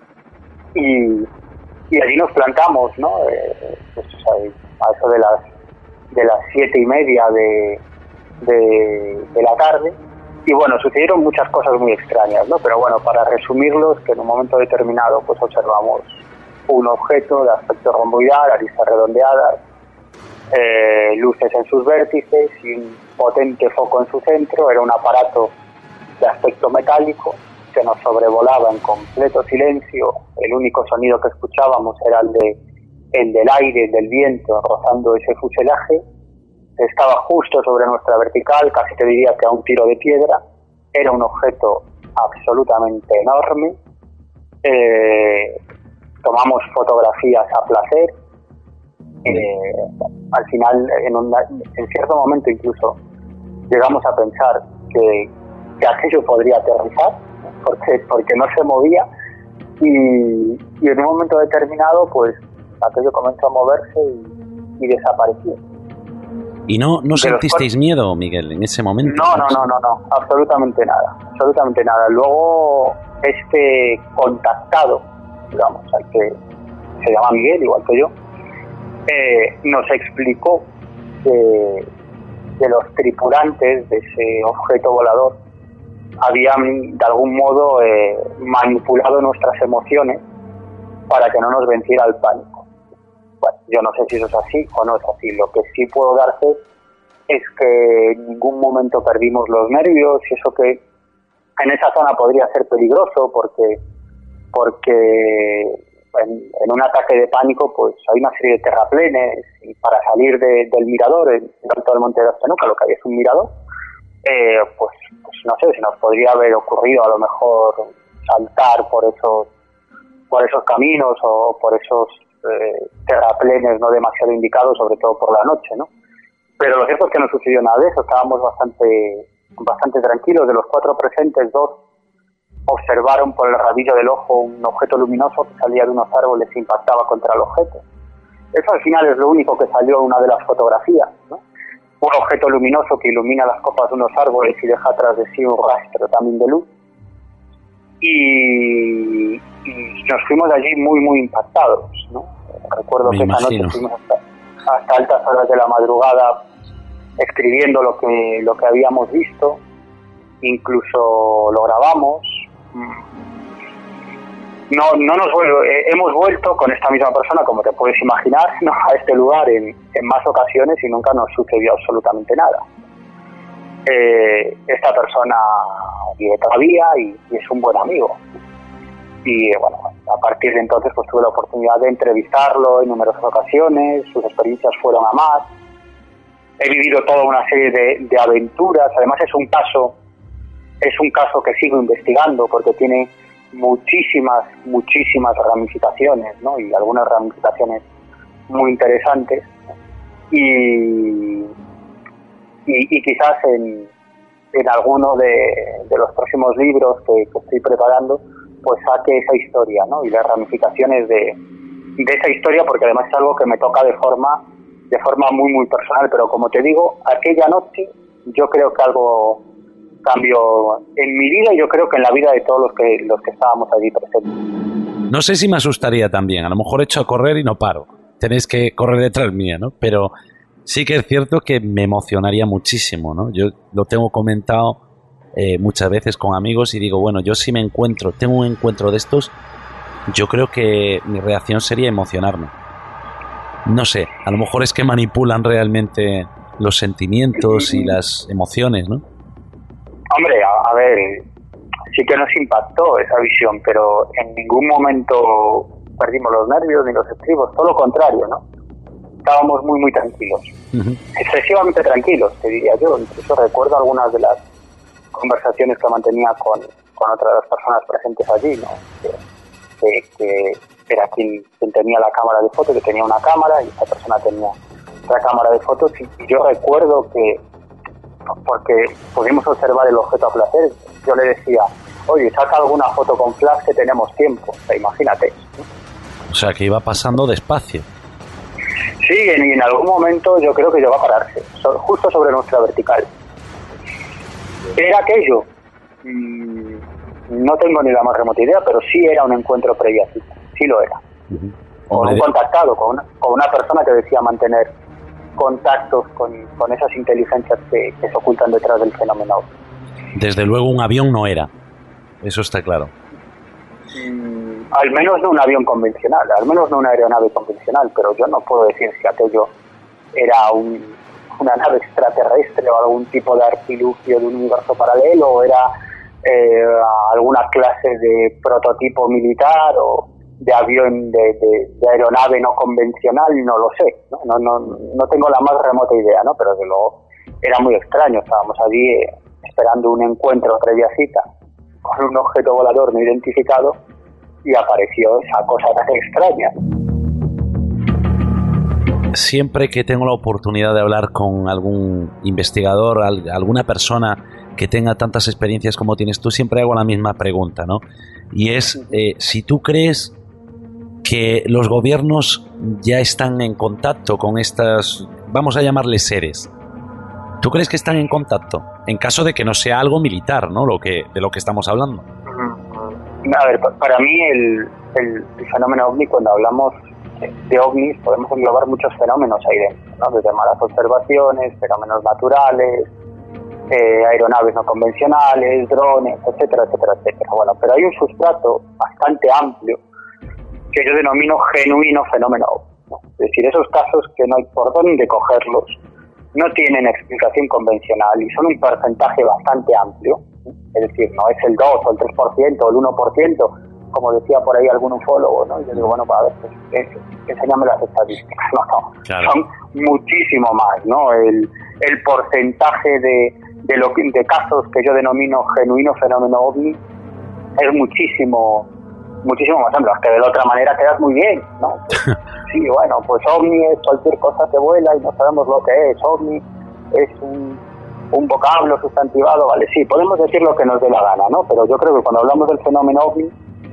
Y, y allí nos plantamos, ¿no? Eh, pues, a eso de las de las siete y media de, de, de la tarde. Y bueno, sucedieron muchas cosas muy extrañas, ¿no? Pero bueno, para resumirlos, que en un momento determinado pues observamos un objeto de aspecto romboidal, aristas redondeadas, eh, luces en sus vértices y un potente foco en su centro. Era un aparato de aspecto metálico que nos sobrevolaba en completo silencio. El único sonido que escuchábamos era el de el del aire, del viento rozando ese fuselaje. Estaba justo sobre nuestra vertical, casi te diría que a un tiro de piedra. Era un objeto absolutamente enorme. Eh, tomamos fotografías a placer. Eh, al final, en, una, en cierto momento incluso, llegamos a pensar que, que aquello podría aterrizar, porque, porque no se movía, y, y en un momento determinado, pues, aquello comenzó a moverse y, y desapareció. ¿Y no, no sentisteis miedo, Miguel, en ese momento? No, no, no, no, no, absolutamente nada, absolutamente nada. Luego, este contactado, digamos, al que se llama Miguel, igual que yo, eh, nos explicó que, que los tripulantes de ese objeto volador habían, de algún modo, eh, manipulado nuestras emociones para que no nos venciera el pánico. Bueno, yo no sé si eso es así o no es así. Lo que sí puedo dar fe es que en ningún momento perdimos los nervios, y eso que en esa zona podría ser peligroso porque porque en, en un ataque de pánico pues hay una serie de terraplenes, y para salir de, del mirador, en el alto del Monte de la Estanuca, lo que hay es un mirador, eh, pues, pues no sé, se nos podría haber ocurrido a lo mejor saltar por esos por esos caminos o por esos eh, terraplenes no demasiado indicados, sobre todo por la noche, ¿no? Pero lo cierto es que no sucedió nada de eso, estábamos bastante bastante tranquilos. De los cuatro presentes, dos observaron por el rabillo del ojo un objeto luminoso que salía de unos árboles e impactaba contra el objeto. Eso al final es lo único que salió en una de las fotografías, ¿no? Un objeto luminoso que ilumina las copas de unos árboles y deja atrás de sí un rastro también de luz. Y, y nos fuimos de allí muy, muy impactados, ¿no? Recuerdo Me que esa imagino. noche fuimos hasta, hasta altas horas de la madrugada escribiendo lo que, lo que habíamos visto, incluso lo grabamos. No, no nos vuelvo, eh, hemos vuelto con esta misma persona, como te puedes imaginar, ¿no?, a este lugar en, en más ocasiones y nunca nos sucedió absolutamente nada. Eh, esta persona vive todavía y, y es un buen amigo. Y bueno, a partir de entonces pues tuve la oportunidad de entrevistarlo en numerosas ocasiones, sus experiencias fueron a más. He vivido toda una serie de, de aventuras. Además es un caso, es un caso que sigo investigando porque tiene muchísimas, muchísimas ramificaciones, ¿no? Y algunas ramificaciones muy interesantes. Y, y, y quizás en, en alguno de, de los próximos libros que, que estoy preparando, pues saque esa historia, ¿no? Y las ramificaciones de, de esa historia, porque además es algo que me toca de forma de forma muy, muy personal. Pero como te digo, aquella noche yo creo que algo cambió en mi vida y yo creo que en la vida de todos los que los que estábamos allí presentes. No sé si me asustaría también, a lo mejor echo a correr y no paro, tenéis que correr detrás mía, ¿no? Pero sí que es cierto que me emocionaría muchísimo, ¿no? Yo lo tengo comentado eh, muchas veces con amigos y digo, bueno, yo si me encuentro, tengo un encuentro de estos, yo creo que mi reacción sería emocionarme. No sé, a lo mejor es que manipulan realmente los sentimientos y las emociones, ¿no? Hombre, a, a ver, sí que nos impactó esa visión, pero en ningún momento perdimos los nervios ni los estribos, todo lo contrario, ¿no? Estábamos muy, muy tranquilos. Uh-huh. Excesivamente tranquilos, te diría yo. Incluso recuerdo algunas de las conversaciones que mantenía con, con otras de las personas presentes allí, ¿no? Que, que, que era quien, quien tenía la cámara de fotos, que tenía una cámara y esta persona tenía otra cámara de fotos, y yo recuerdo que, porque pudimos observar el objeto a placer, yo le decía, oye, saca alguna foto con flash que tenemos tiempo, o sea, imagínate, ¿no? O sea, que iba pasando despacio. Sí, y en, en algún momento yo creo que llegó a pararse, so, justo sobre nuestra vertical. ¿Era aquello? Mm, no tengo ni la más remota idea, pero sí era un encuentro previo a cita, sí lo era. Uh-huh. Con un contactado, con una, con una persona que decía mantener contactos con, con esas inteligencias que, que se ocultan detrás del fenómeno. Desde luego un avión no era, eso está claro. Mm, al menos no un avión convencional, al menos no una aeronave convencional, pero yo no puedo decir si aquello era un, una nave extraterrestre o algún tipo de artilugio de un universo paralelo, o era eh, alguna clase de prototipo militar o de avión, de, de, de aeronave no convencional, no lo sé, ¿no? No, no, no tengo la más remota idea, ¿no? Pero desde luego era muy extraño. Estábamos allí eh, esperando un encuentro previa cita con un objeto volador no identificado y apareció esa cosa tan extraña. siempre que tengo la oportunidad de hablar con algún investigador, al, alguna persona que tenga tantas experiencias como tienes tú, siempre hago la misma pregunta, ¿no? Y es, eh, si tú crees que los gobiernos ya están en contacto con estas, vamos a llamarles seres. ¿Tú crees que están en contacto? En caso de que no sea algo militar, ¿no? Lo que, de lo que estamos hablando. A ver, para mí el, el, el fenómeno ovni, cuando hablamos de ovnis, podemos englobar muchos fenómenos ahí dentro, ¿no? Desde malas observaciones, fenómenos naturales, eh, aeronaves no convencionales, drones, etcétera, etcétera, etcétera. Bueno, pero hay un sustrato bastante amplio que yo denomino genuino fenómeno ovni, ¿no? Es decir, esos casos que no hay por dónde cogerlos, no tienen explicación convencional y son un porcentaje bastante amplio, ¿sí? Es decir, no es el dos o el tres por ciento o el uno por ciento, como decía por ahí algún ufólogo, ¿no? Y yo digo, bueno, para ver, pues, es, enséñame las estadísticas. No, no, claro. Son muchísimo más, ¿no? El, el porcentaje de, de, lo, de casos que yo denomino genuino fenómeno ovni es muchísimo, muchísimo más amplio, que de la otra manera quedas muy bien, ¿no? Sí, bueno, pues ovni es cualquier cosa que vuela y no sabemos lo que es. Ovni es un, un vocablo sustantivado, vale, sí, podemos decir lo que nos dé la gana, ¿no? Pero yo creo que cuando hablamos del fenómeno ovni,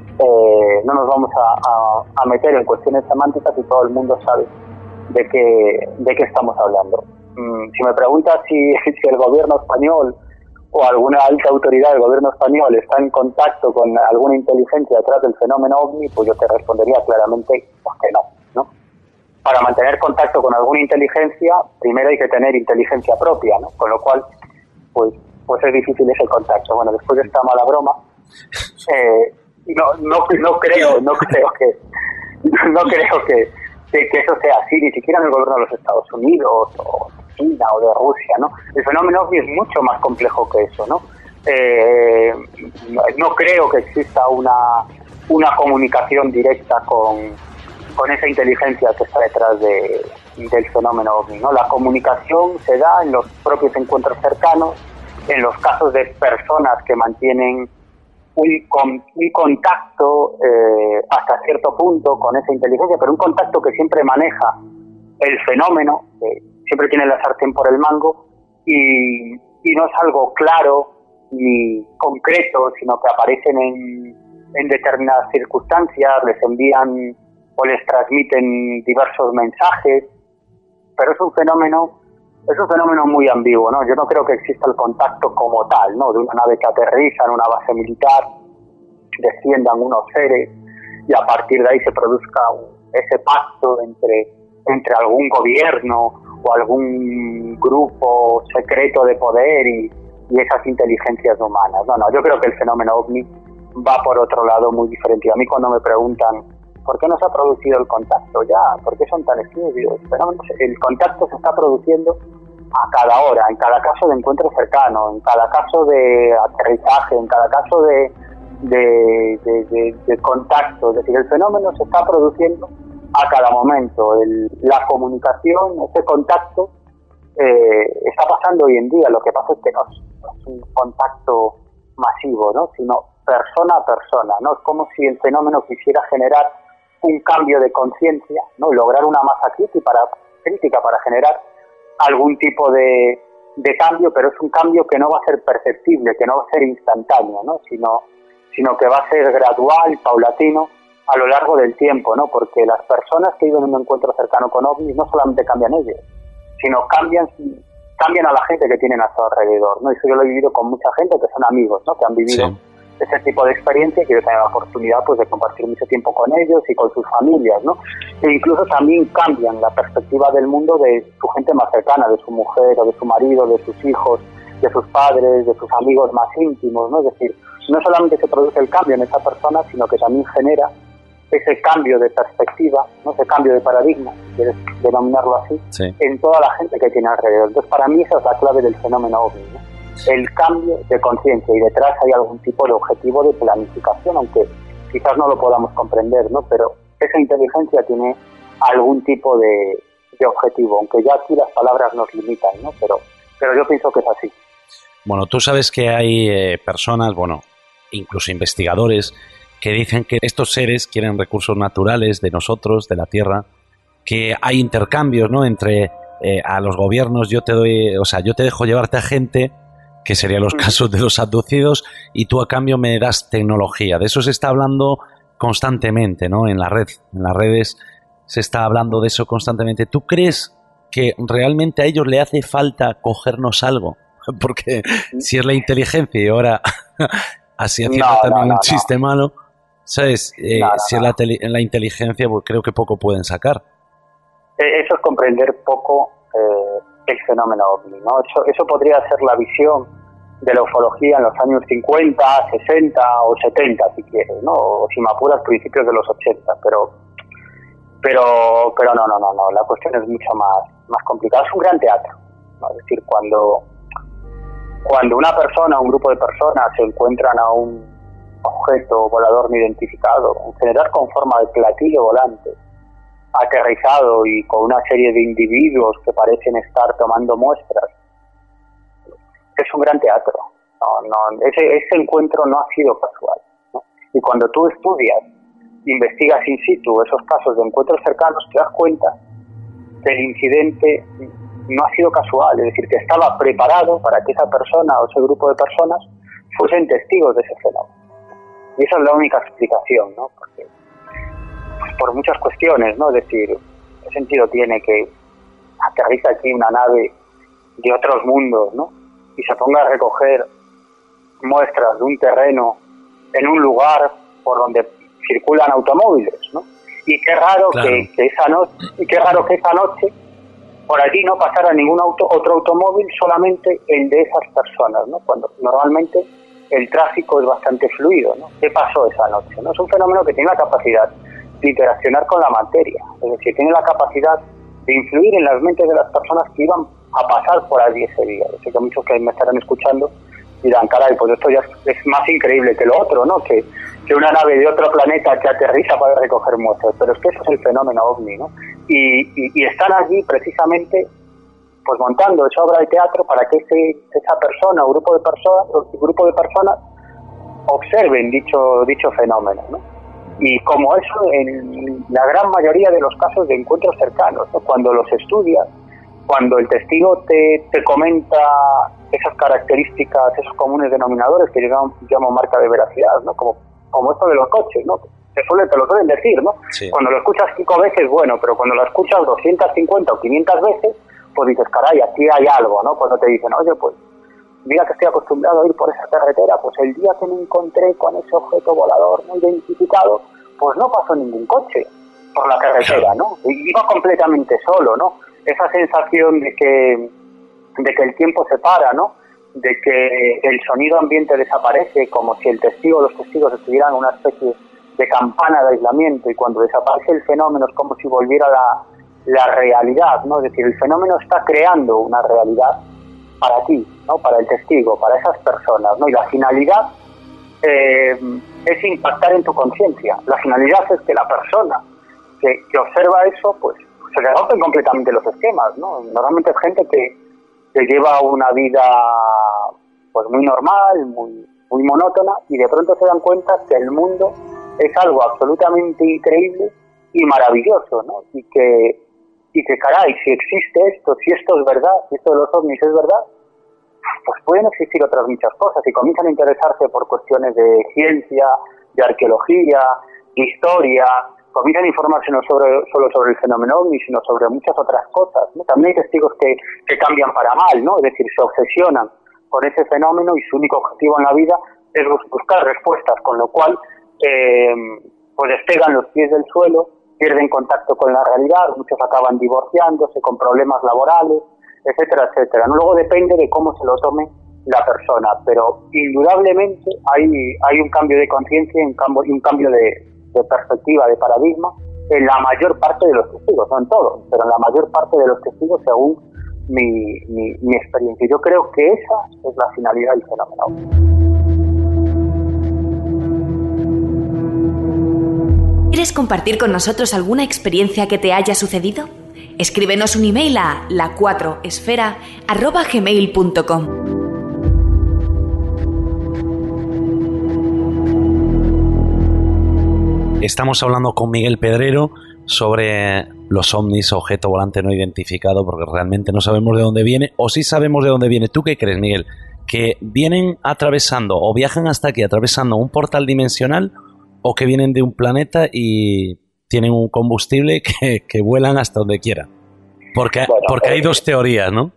eh, no nos vamos a, a, a meter en cuestiones semánticas y todo el mundo sabe de qué, de qué estamos hablando. Mm, si me preguntas si, si el gobierno español o alguna alta autoridad del gobierno español está en contacto con alguna inteligencia detrás del fenómeno ovni, pues yo te respondería claramente pues que no, ¿no? Para mantener contacto con alguna inteligencia, primero hay que tener inteligencia propia, ¿no? Con lo cual, pues, pues es difícil ese contacto. Bueno, después de esta mala broma, eh, no, no, no creo, no creo que, no creo que, que, que eso sea así, ni siquiera en el gobierno de los Estados Unidos o China o de Rusia, ¿no? El fenómeno ovni es mucho más complejo que eso, ¿no? Eh, no creo que exista una, una comunicación directa con, con esa inteligencia que está detrás de, del fenómeno ovni, ¿no? La comunicación se da en los propios encuentros cercanos, en los casos de personas que mantienen un, con, un contacto eh, hasta cierto punto con esa inteligencia, pero un contacto que siempre maneja el fenómeno, eh, siempre tiene la sartén por el mango y, y no es algo claro ni concreto, sino que aparecen en, en determinadas circunstancias, les envían o les transmiten diversos mensajes, pero es un fenómeno es un fenómeno muy ambiguo, ¿no? Yo no creo que exista el contacto como tal, ¿no? De una nave que aterriza en una base militar, desciendan unos seres y a partir de ahí se produzca ese pacto entre entre algún gobierno o algún grupo secreto de poder y, y esas inteligencias humanas. No, no, yo creo que el fenómeno ovni va por otro lado muy diferente. A mí cuando me preguntan ¿por qué no se ha producido el contacto? Ya, ¿por qué son tan estudios? El contacto se está produciendo a cada hora, en cada caso de encuentro cercano, en cada caso de aterrizaje, en cada caso de, de, de, de, de contacto. Es decir, el fenómeno se está produciendo a cada momento. El, la comunicación, ese contacto, eh, está pasando hoy en día. Lo que pasa es que no es, no es un contacto masivo, ¿no? Sino persona a persona, ¿no? Es como si el fenómeno quisiera generar un cambio de conciencia, ¿no? Lograr una masa crítica para, crítica para generar algún tipo de, de cambio, pero es un cambio que no va a ser perceptible, que no va a ser instantáneo, ¿no? Sino, sino que va a ser gradual, paulatino, a lo largo del tiempo, ¿no? Porque las personas que viven en un encuentro cercano con ovnis no solamente cambian ellos, sino cambian cambian a la gente que tienen a su alrededor, ¿no? Y eso yo lo he vivido con mucha gente que son amigos, ¿no? Que han vivido sí. ese tipo de experiencia, que yo tengo la oportunidad pues de compartir mucho tiempo con ellos y con sus familias, ¿no? E incluso también cambian la perspectiva del mundo de su gente más cercana, de su mujer o de su marido, de sus hijos, de sus padres, de sus amigos más íntimos, ¿no? Es decir, no solamente se produce el cambio en esa persona, sino que también genera ese cambio de perspectiva, ¿no? Ese cambio de paradigma, quieres denominarlo así, sí. en toda la gente que tiene alrededor. Entonces, para mí esa es la clave del fenómeno ovni, ¿no? El cambio de conciencia, y detrás hay algún tipo de objetivo de planificación, aunque quizás no lo podamos comprender, ¿no? Pero esa inteligencia tiene algún tipo de, de objetivo, aunque ya aquí las palabras nos limitan, ¿no? Pero, pero yo pienso que es así. Bueno, tú sabes que hay eh, personas, bueno, incluso investigadores, que dicen que estos seres quieren recursos naturales de nosotros, de la Tierra, que hay intercambios, ¿no? Entre eh, a los gobiernos yo te doy, o sea, yo te dejo llevarte a gente, que serían los casos de los abducidos, y tú a cambio me das tecnología. De eso se está hablando constantemente, ¿no? En la red, en las redes se está hablando de eso constantemente. ¿Tú crees que realmente a ellos le hace falta cogernos algo? Porque si es la inteligencia y ahora así haciendo no, también no, no, un chiste no. malo, ¿sabes? Eh, no, no, si es la, tele, la inteligencia, pues creo que poco pueden sacar. Eso es comprender poco eh, el fenómeno ovni, ¿no? Eso, eso podría ser la visión de la ufología en los años cincuenta, sesenta o setenta, si quieres, ¿no? O si me apuras, principios de los ochenta, pero pero pero no, no, no, no, la cuestión es mucho más, más complicada. Es un gran teatro, ¿no? Es decir, cuando, cuando una persona, un grupo de personas se encuentran a un objeto volador no identificado, en general con forma de platillo volante, aterrizado y con una serie de individuos que parecen estar tomando muestras, es un gran teatro. No, no, ese, ese encuentro no ha sido casual, ¿no? Y cuando tú estudias, investigas in situ esos casos de encuentros cercanos, te das cuenta que el incidente no ha sido casual, es decir, que estaba preparado para que esa persona o ese grupo de personas fuesen testigos de ese fenómeno. Y esa es la única explicación, ¿no? Porque por muchas cuestiones, ¿no? Es decir, ¿qué sentido tiene que aterriza aquí una nave de otros mundos, ¿no? Y se ponga a recoger muestras de un terreno en un lugar por donde circulan automóviles, ¿no? Y qué raro claro. que, que esa noche, y qué raro que esa noche por allí no pasara ningún auto, otro automóvil, solamente el de esas personas, ¿no? Cuando normalmente el tráfico es bastante fluido, ¿no? ¿Qué pasó esa noche? ¿No? Es un fenómeno que tiene la capacidad de interaccionar con la materia, es decir, tiene la capacidad de influir en las mentes de las personas que iban a pasar por allí ese día. Yo sé que muchos que me estarán escuchando dirán, caray, pues esto ya es, es más increíble que lo otro, ¿no? Que, que una nave de otro planeta que aterriza para recoger muestras, pero es que eso es el fenómeno ovni, ¿no? Y, y, y están allí precisamente pues montando esa obra de teatro para que ese, esa persona o grupo de personas, grupo de personas observen dicho, dicho fenómeno, ¿no? Y como eso, en la gran mayoría de los casos de encuentros cercanos, ¿no? Cuando los estudias, cuando el testigo te, te comenta esas características, esos comunes denominadores que yo llamo marca de veracidad, ¿no? Como, como esto de los coches, ¿no? Te, suele, te lo suelen decir, ¿no? Sí. Cuando lo escuchas cinco veces, bueno, pero cuando lo escuchas doscientas cincuenta o quinientas veces, pues dices, caray, aquí hay algo, ¿no? Cuando te dicen, oye, pues mira que estoy acostumbrado a ir por esa carretera, pues el día que me encontré con ese objeto volador no identificado, pues no pasó ningún coche por la carretera, ¿no? Y iba completamente solo, ¿no? Esa sensación de que, de que el tiempo se para, ¿no? De que el sonido ambiente desaparece, como si el testigo o los testigos estuvieran en una especie de campana de aislamiento, y cuando desaparece el fenómeno es como si volviera la, la realidad, ¿no? Es decir, el fenómeno está creando una realidad para ti, ¿no? Para el testigo, para esas personas, ¿no? Y la finalidad eh, es impactar en tu conciencia. La finalidad es que la persona que, que observa eso, pues se le rompen completamente los esquemas, ¿no? Normalmente es gente que, que lleva una vida pues muy normal, muy, muy monótona, y de pronto se dan cuenta que el mundo es algo absolutamente increíble y maravilloso, ¿no? Y que, y que caray, si existe esto, si esto es verdad, si esto de los ovnis es verdad, pues pueden existir otras muchas cosas, y comienzan a interesarse por cuestiones de ciencia, de arqueología, de historia, comienzan a informarse no sobre, solo sobre el fenómeno ovni, sino sobre muchas otras cosas, ¿no? También hay testigos que, que cambian para mal, ¿no? Es decir, se obsesionan con ese fenómeno y su único objetivo en la vida es buscar respuestas, con lo cual eh, pues despegan los pies del suelo, pierden contacto con la realidad, muchos acaban divorciándose, con problemas laborales, etcétera, etcétera. ¿No? Luego depende de cómo se lo tome la persona, pero indudablemente hay, hay un cambio de conciencia y un cambio, un cambio de, de perspectiva, de paradigma, en la mayor parte de los testigos, no en todos, pero en la mayor parte de los testigos según mi, mi, mi experiencia. Yo creo que esa es la finalidad del fenómeno. ¿Quieres compartir con nosotros alguna experiencia que te haya sucedido? Escríbenos un email a la cuatro esfera arroba gmail punto com. Estamos hablando con Miguel Pedrero sobre los ovnis, objeto volante no identificado, porque realmente no sabemos de dónde viene, o sí sabemos de dónde viene. ¿Tú qué crees, Miguel? ¿Que vienen atravesando o viajan hasta aquí atravesando un portal dimensional, o que vienen de un planeta y tienen un combustible que, que vuelan hasta donde quieran? Porque, bueno, porque hay eh, dos teorías, ¿no?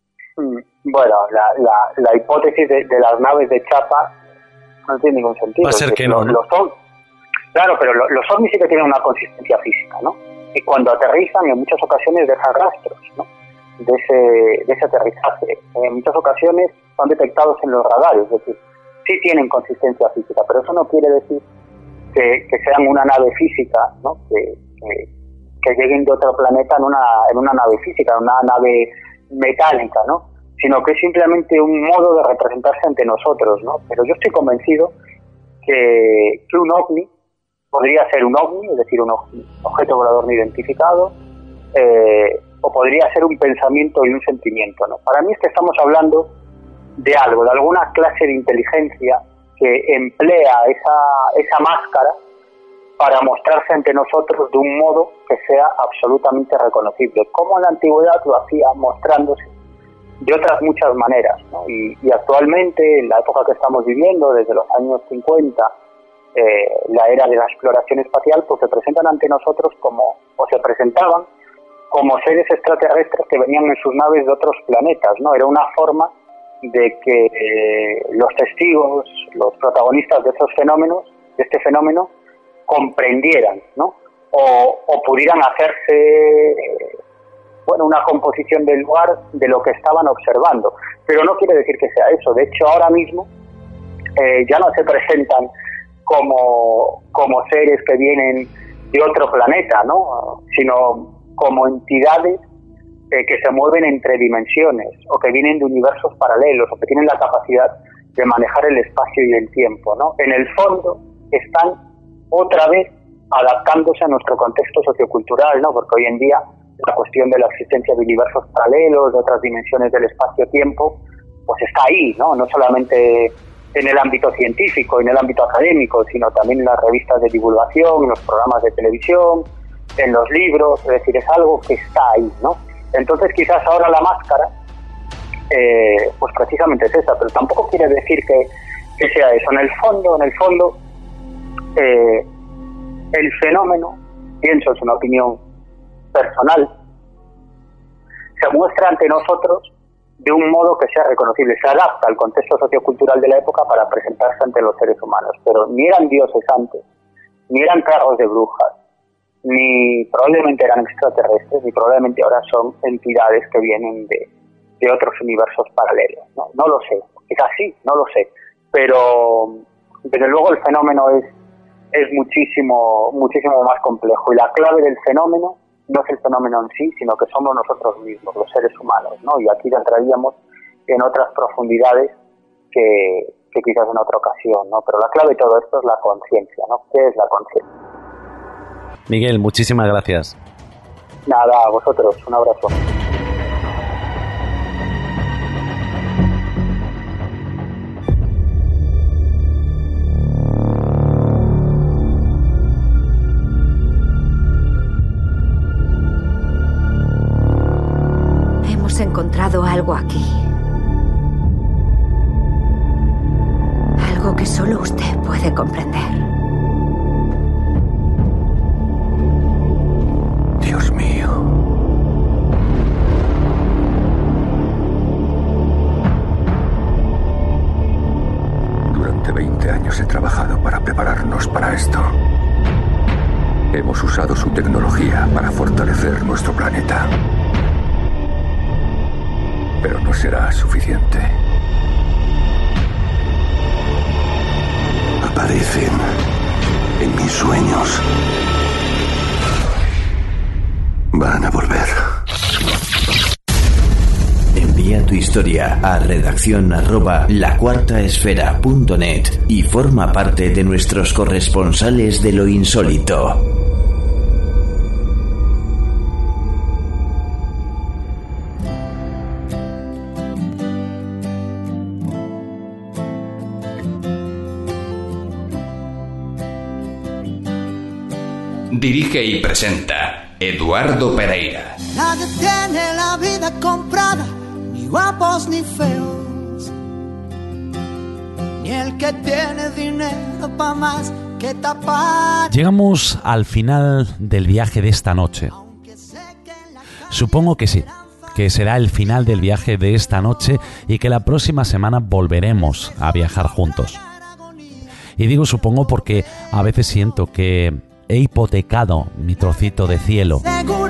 Bueno, la, la, la hipótesis de, de las naves de chapa no tiene ningún sentido. Va a ser que no, ¿no? Los, los, claro, pero los, los ovnis sí que tienen una consistencia física, ¿no? Y cuando aterrizan, en muchas ocasiones dejan rastros, ¿no? De ese, de ese aterrizaje. En muchas ocasiones son detectados en los radares, es decir, sí tienen consistencia física, pero eso no quiere decir que, que sean una nave física, ¿no? Que, que, que lleguen de otro planeta en una, en una nave física, en una nave metálica, ¿no? Sino que es simplemente un modo de representarse ante nosotros, ¿no? Pero yo estoy convencido que, que un ovni podría ser un ovni, es decir, un objeto volador no identificado, eh, o podría ser un pensamiento y un sentimiento, ¿no? Para mí es que estamos hablando de algo, de alguna clase de inteligencia que emplea esa, esa máscara para mostrarse ante nosotros de un modo que sea absolutamente reconocible, como en la antigüedad lo hacía, mostrándose de otras muchas maneras, ¿no? Y, y actualmente, en la época que estamos viviendo, desde los años cincuenta, eh, la era de la exploración espacial, pues se presentan ante nosotros como, o se presentaban como seres extraterrestres que venían en sus naves de otros planetas, ¿no? Era una forma de que eh, los testigos, los protagonistas de esos fenómenos, de este fenómeno, comprendieran, ¿no? O, o pudieran hacerse, eh, bueno, una composición del lugar de lo que estaban observando. Pero no quiere decir que sea eso. De hecho, ahora mismo eh, ya no se presentan como, como seres que vienen de otro planeta, ¿no? Sino como entidades eh, que se mueven entre dimensiones, o que vienen de universos paralelos, o que tienen la capacidad de manejar el espacio y el tiempo, ¿no? En el fondo están otra vez adaptándose a nuestro contexto sociocultural, ¿no? Porque hoy en día la cuestión de la existencia de universos paralelos, de otras dimensiones del espacio-tiempo, pues está ahí, ¿no? No solamente en el ámbito científico, en el ámbito académico, sino también en las revistas de divulgación, en los programas de televisión, en los libros, es decir, es algo que está ahí, ¿no? Entonces quizás ahora la máscara, eh, pues precisamente es esa, pero tampoco quiere decir que, que sea eso. En el fondo, en el fondo, eh, el fenómeno, pienso, es una opinión personal, se muestra ante nosotros de un modo que sea reconocible, se adapta al contexto sociocultural de la época para presentarse ante los seres humanos, pero ni eran dioses antes, ni eran carros de brujas, ni probablemente eran extraterrestres, ni probablemente ahora son entidades que vienen de, de otros universos paralelos, ¿no? No lo sé, quizás sí, no lo sé, pero desde luego el fenómeno es, es muchísimo, muchísimo más complejo, y la clave del fenómeno no es el fenómeno en sí, sino que somos nosotros mismos, los seres humanos, ¿no? Y aquí ya entraríamos en otras profundidades que, que quizás en otra ocasión, ¿no? Pero la clave de todo esto es la conciencia, ¿no? ¿Qué es la conciencia? Miguel, muchísimas gracias. Nada, a vosotros, un abrazo. Hemos encontrado algo aquí. Algo que solo usted puede comprender. Dios mío. Durante veinte años he trabajado para prepararnos para esto. Hemos usado su tecnología para fortalecer nuestro planeta. Pero no será suficiente. Aparecen en mis sueños. Van a volver. Envía tu historia a redacción arroba lacuartaesfera.net y forma parte de nuestros corresponsales de lo insólito. Dirige y presenta Eduardo Pereira. Nadie tiene la vida comprada, ni guapos ni feos, ni el que tiene dinero pa' más que tapar. Llegamos al final del viaje de esta noche. Supongo que sí, que será el final del viaje de esta noche y que la próxima semana volveremos a viajar juntos. Y digo supongo porque a veces siento que he hipotecado mi trocito de cielo.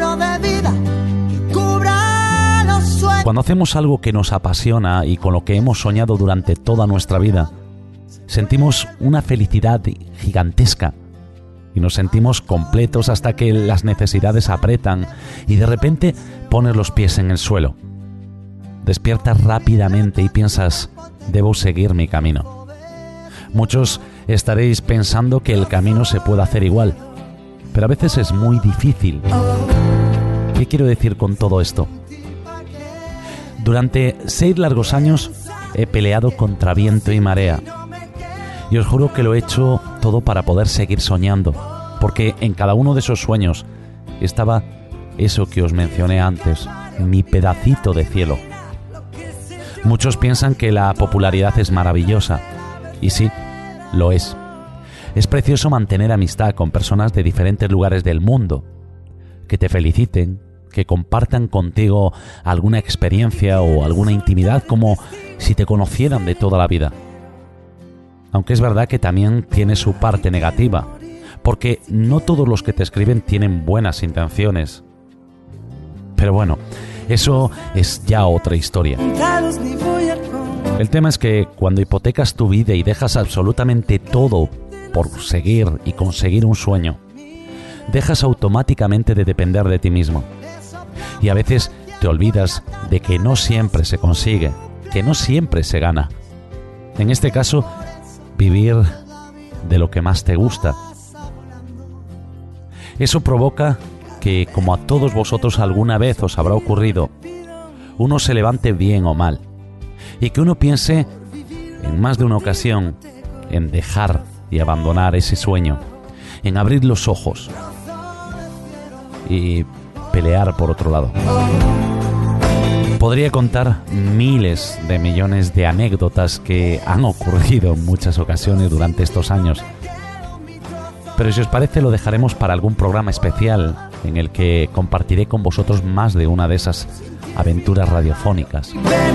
Cuando hacemos algo que nos apasiona y con lo que hemos soñado durante toda nuestra vida, sentimos una felicidad gigantesca y nos sentimos completos hasta que las necesidades apretan y de repente pones los pies en el suelo. Despiertas rápidamente y piensas, debo seguir mi camino. Muchos estaréis pensando que el camino se puede hacer igual, pero a veces es muy difícil. ¿Qué quiero decir con todo esto? Durante seis largos años he peleado contra viento y marea. Y os juro que lo he hecho todo para poder seguir soñando, porque en cada uno de esos sueños estaba eso que os mencioné antes, mi pedacito de cielo. Muchos piensan que la popularidad es maravillosa, y sí, lo es. Es precioso mantener amistad con personas de diferentes lugares del mundo, que te feliciten, que compartan contigo alguna experiencia o alguna intimidad como si te conocieran de toda la vida. Aunque es verdad que también tiene su parte negativa, porque no todos los que te escriben tienen buenas intenciones. Pero bueno, eso es ya otra historia. El tema es que cuando hipotecas tu vida y dejas absolutamente todo por seguir y conseguir un sueño, dejas automáticamente de depender de ti mismo. Y a veces te olvidas de que no siempre se consigue, que no siempre se gana. En este caso, vivir de lo que más te gusta. Eso provoca que, como a todos vosotros alguna vez os habrá ocurrido, uno se levante bien o mal, y que uno piense en más de una ocasión en dejar y abandonar ese sueño, en abrir los ojos y pelear por otro lado. Podría contar miles de millones de anécdotas que han ocurrido en muchas ocasiones durante estos años. Pero si os parece lo dejaremos para algún programa especial en el que compartiré con vosotros más de una de esas aventuras radiofónicas.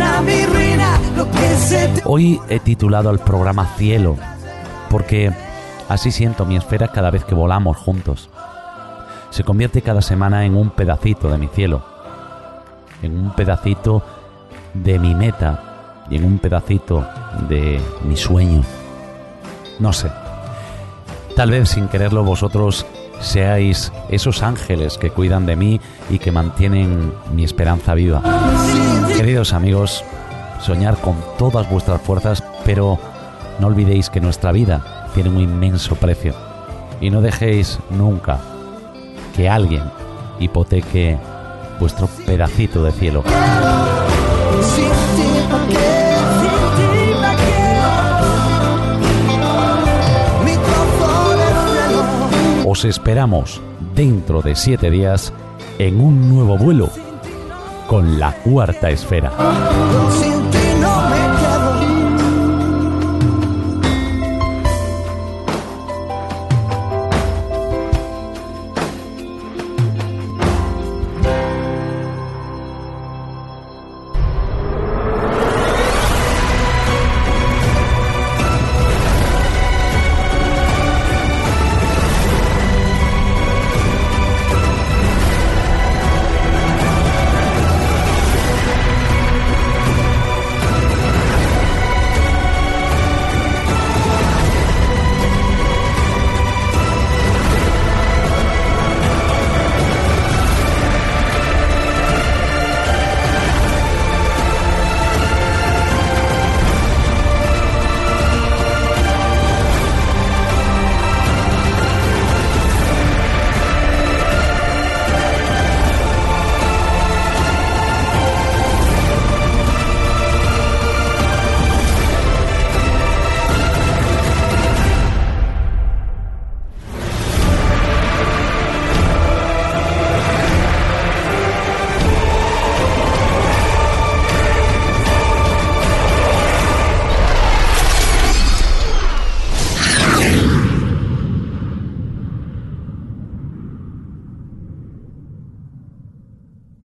Hoy he titulado al programa Cielo, porque así siento mi esfera cada vez que volamos juntos. Se convierte cada semana en un pedacito de mi cielo, en un pedacito de mi meta y en un pedacito de mi sueño. No sé, tal vez sin quererlo vosotros seáis esos ángeles que cuidan de mí y que mantienen mi esperanza viva. Queridos amigos, soñar con todas vuestras fuerzas, pero no olvidéis que nuestra vida tiene un inmenso precio y no dejéis nunca que alguien hipoteque vuestro pedacito de cielo. Os esperamos dentro de siete días en un nuevo vuelo con la Cuarta Esfera.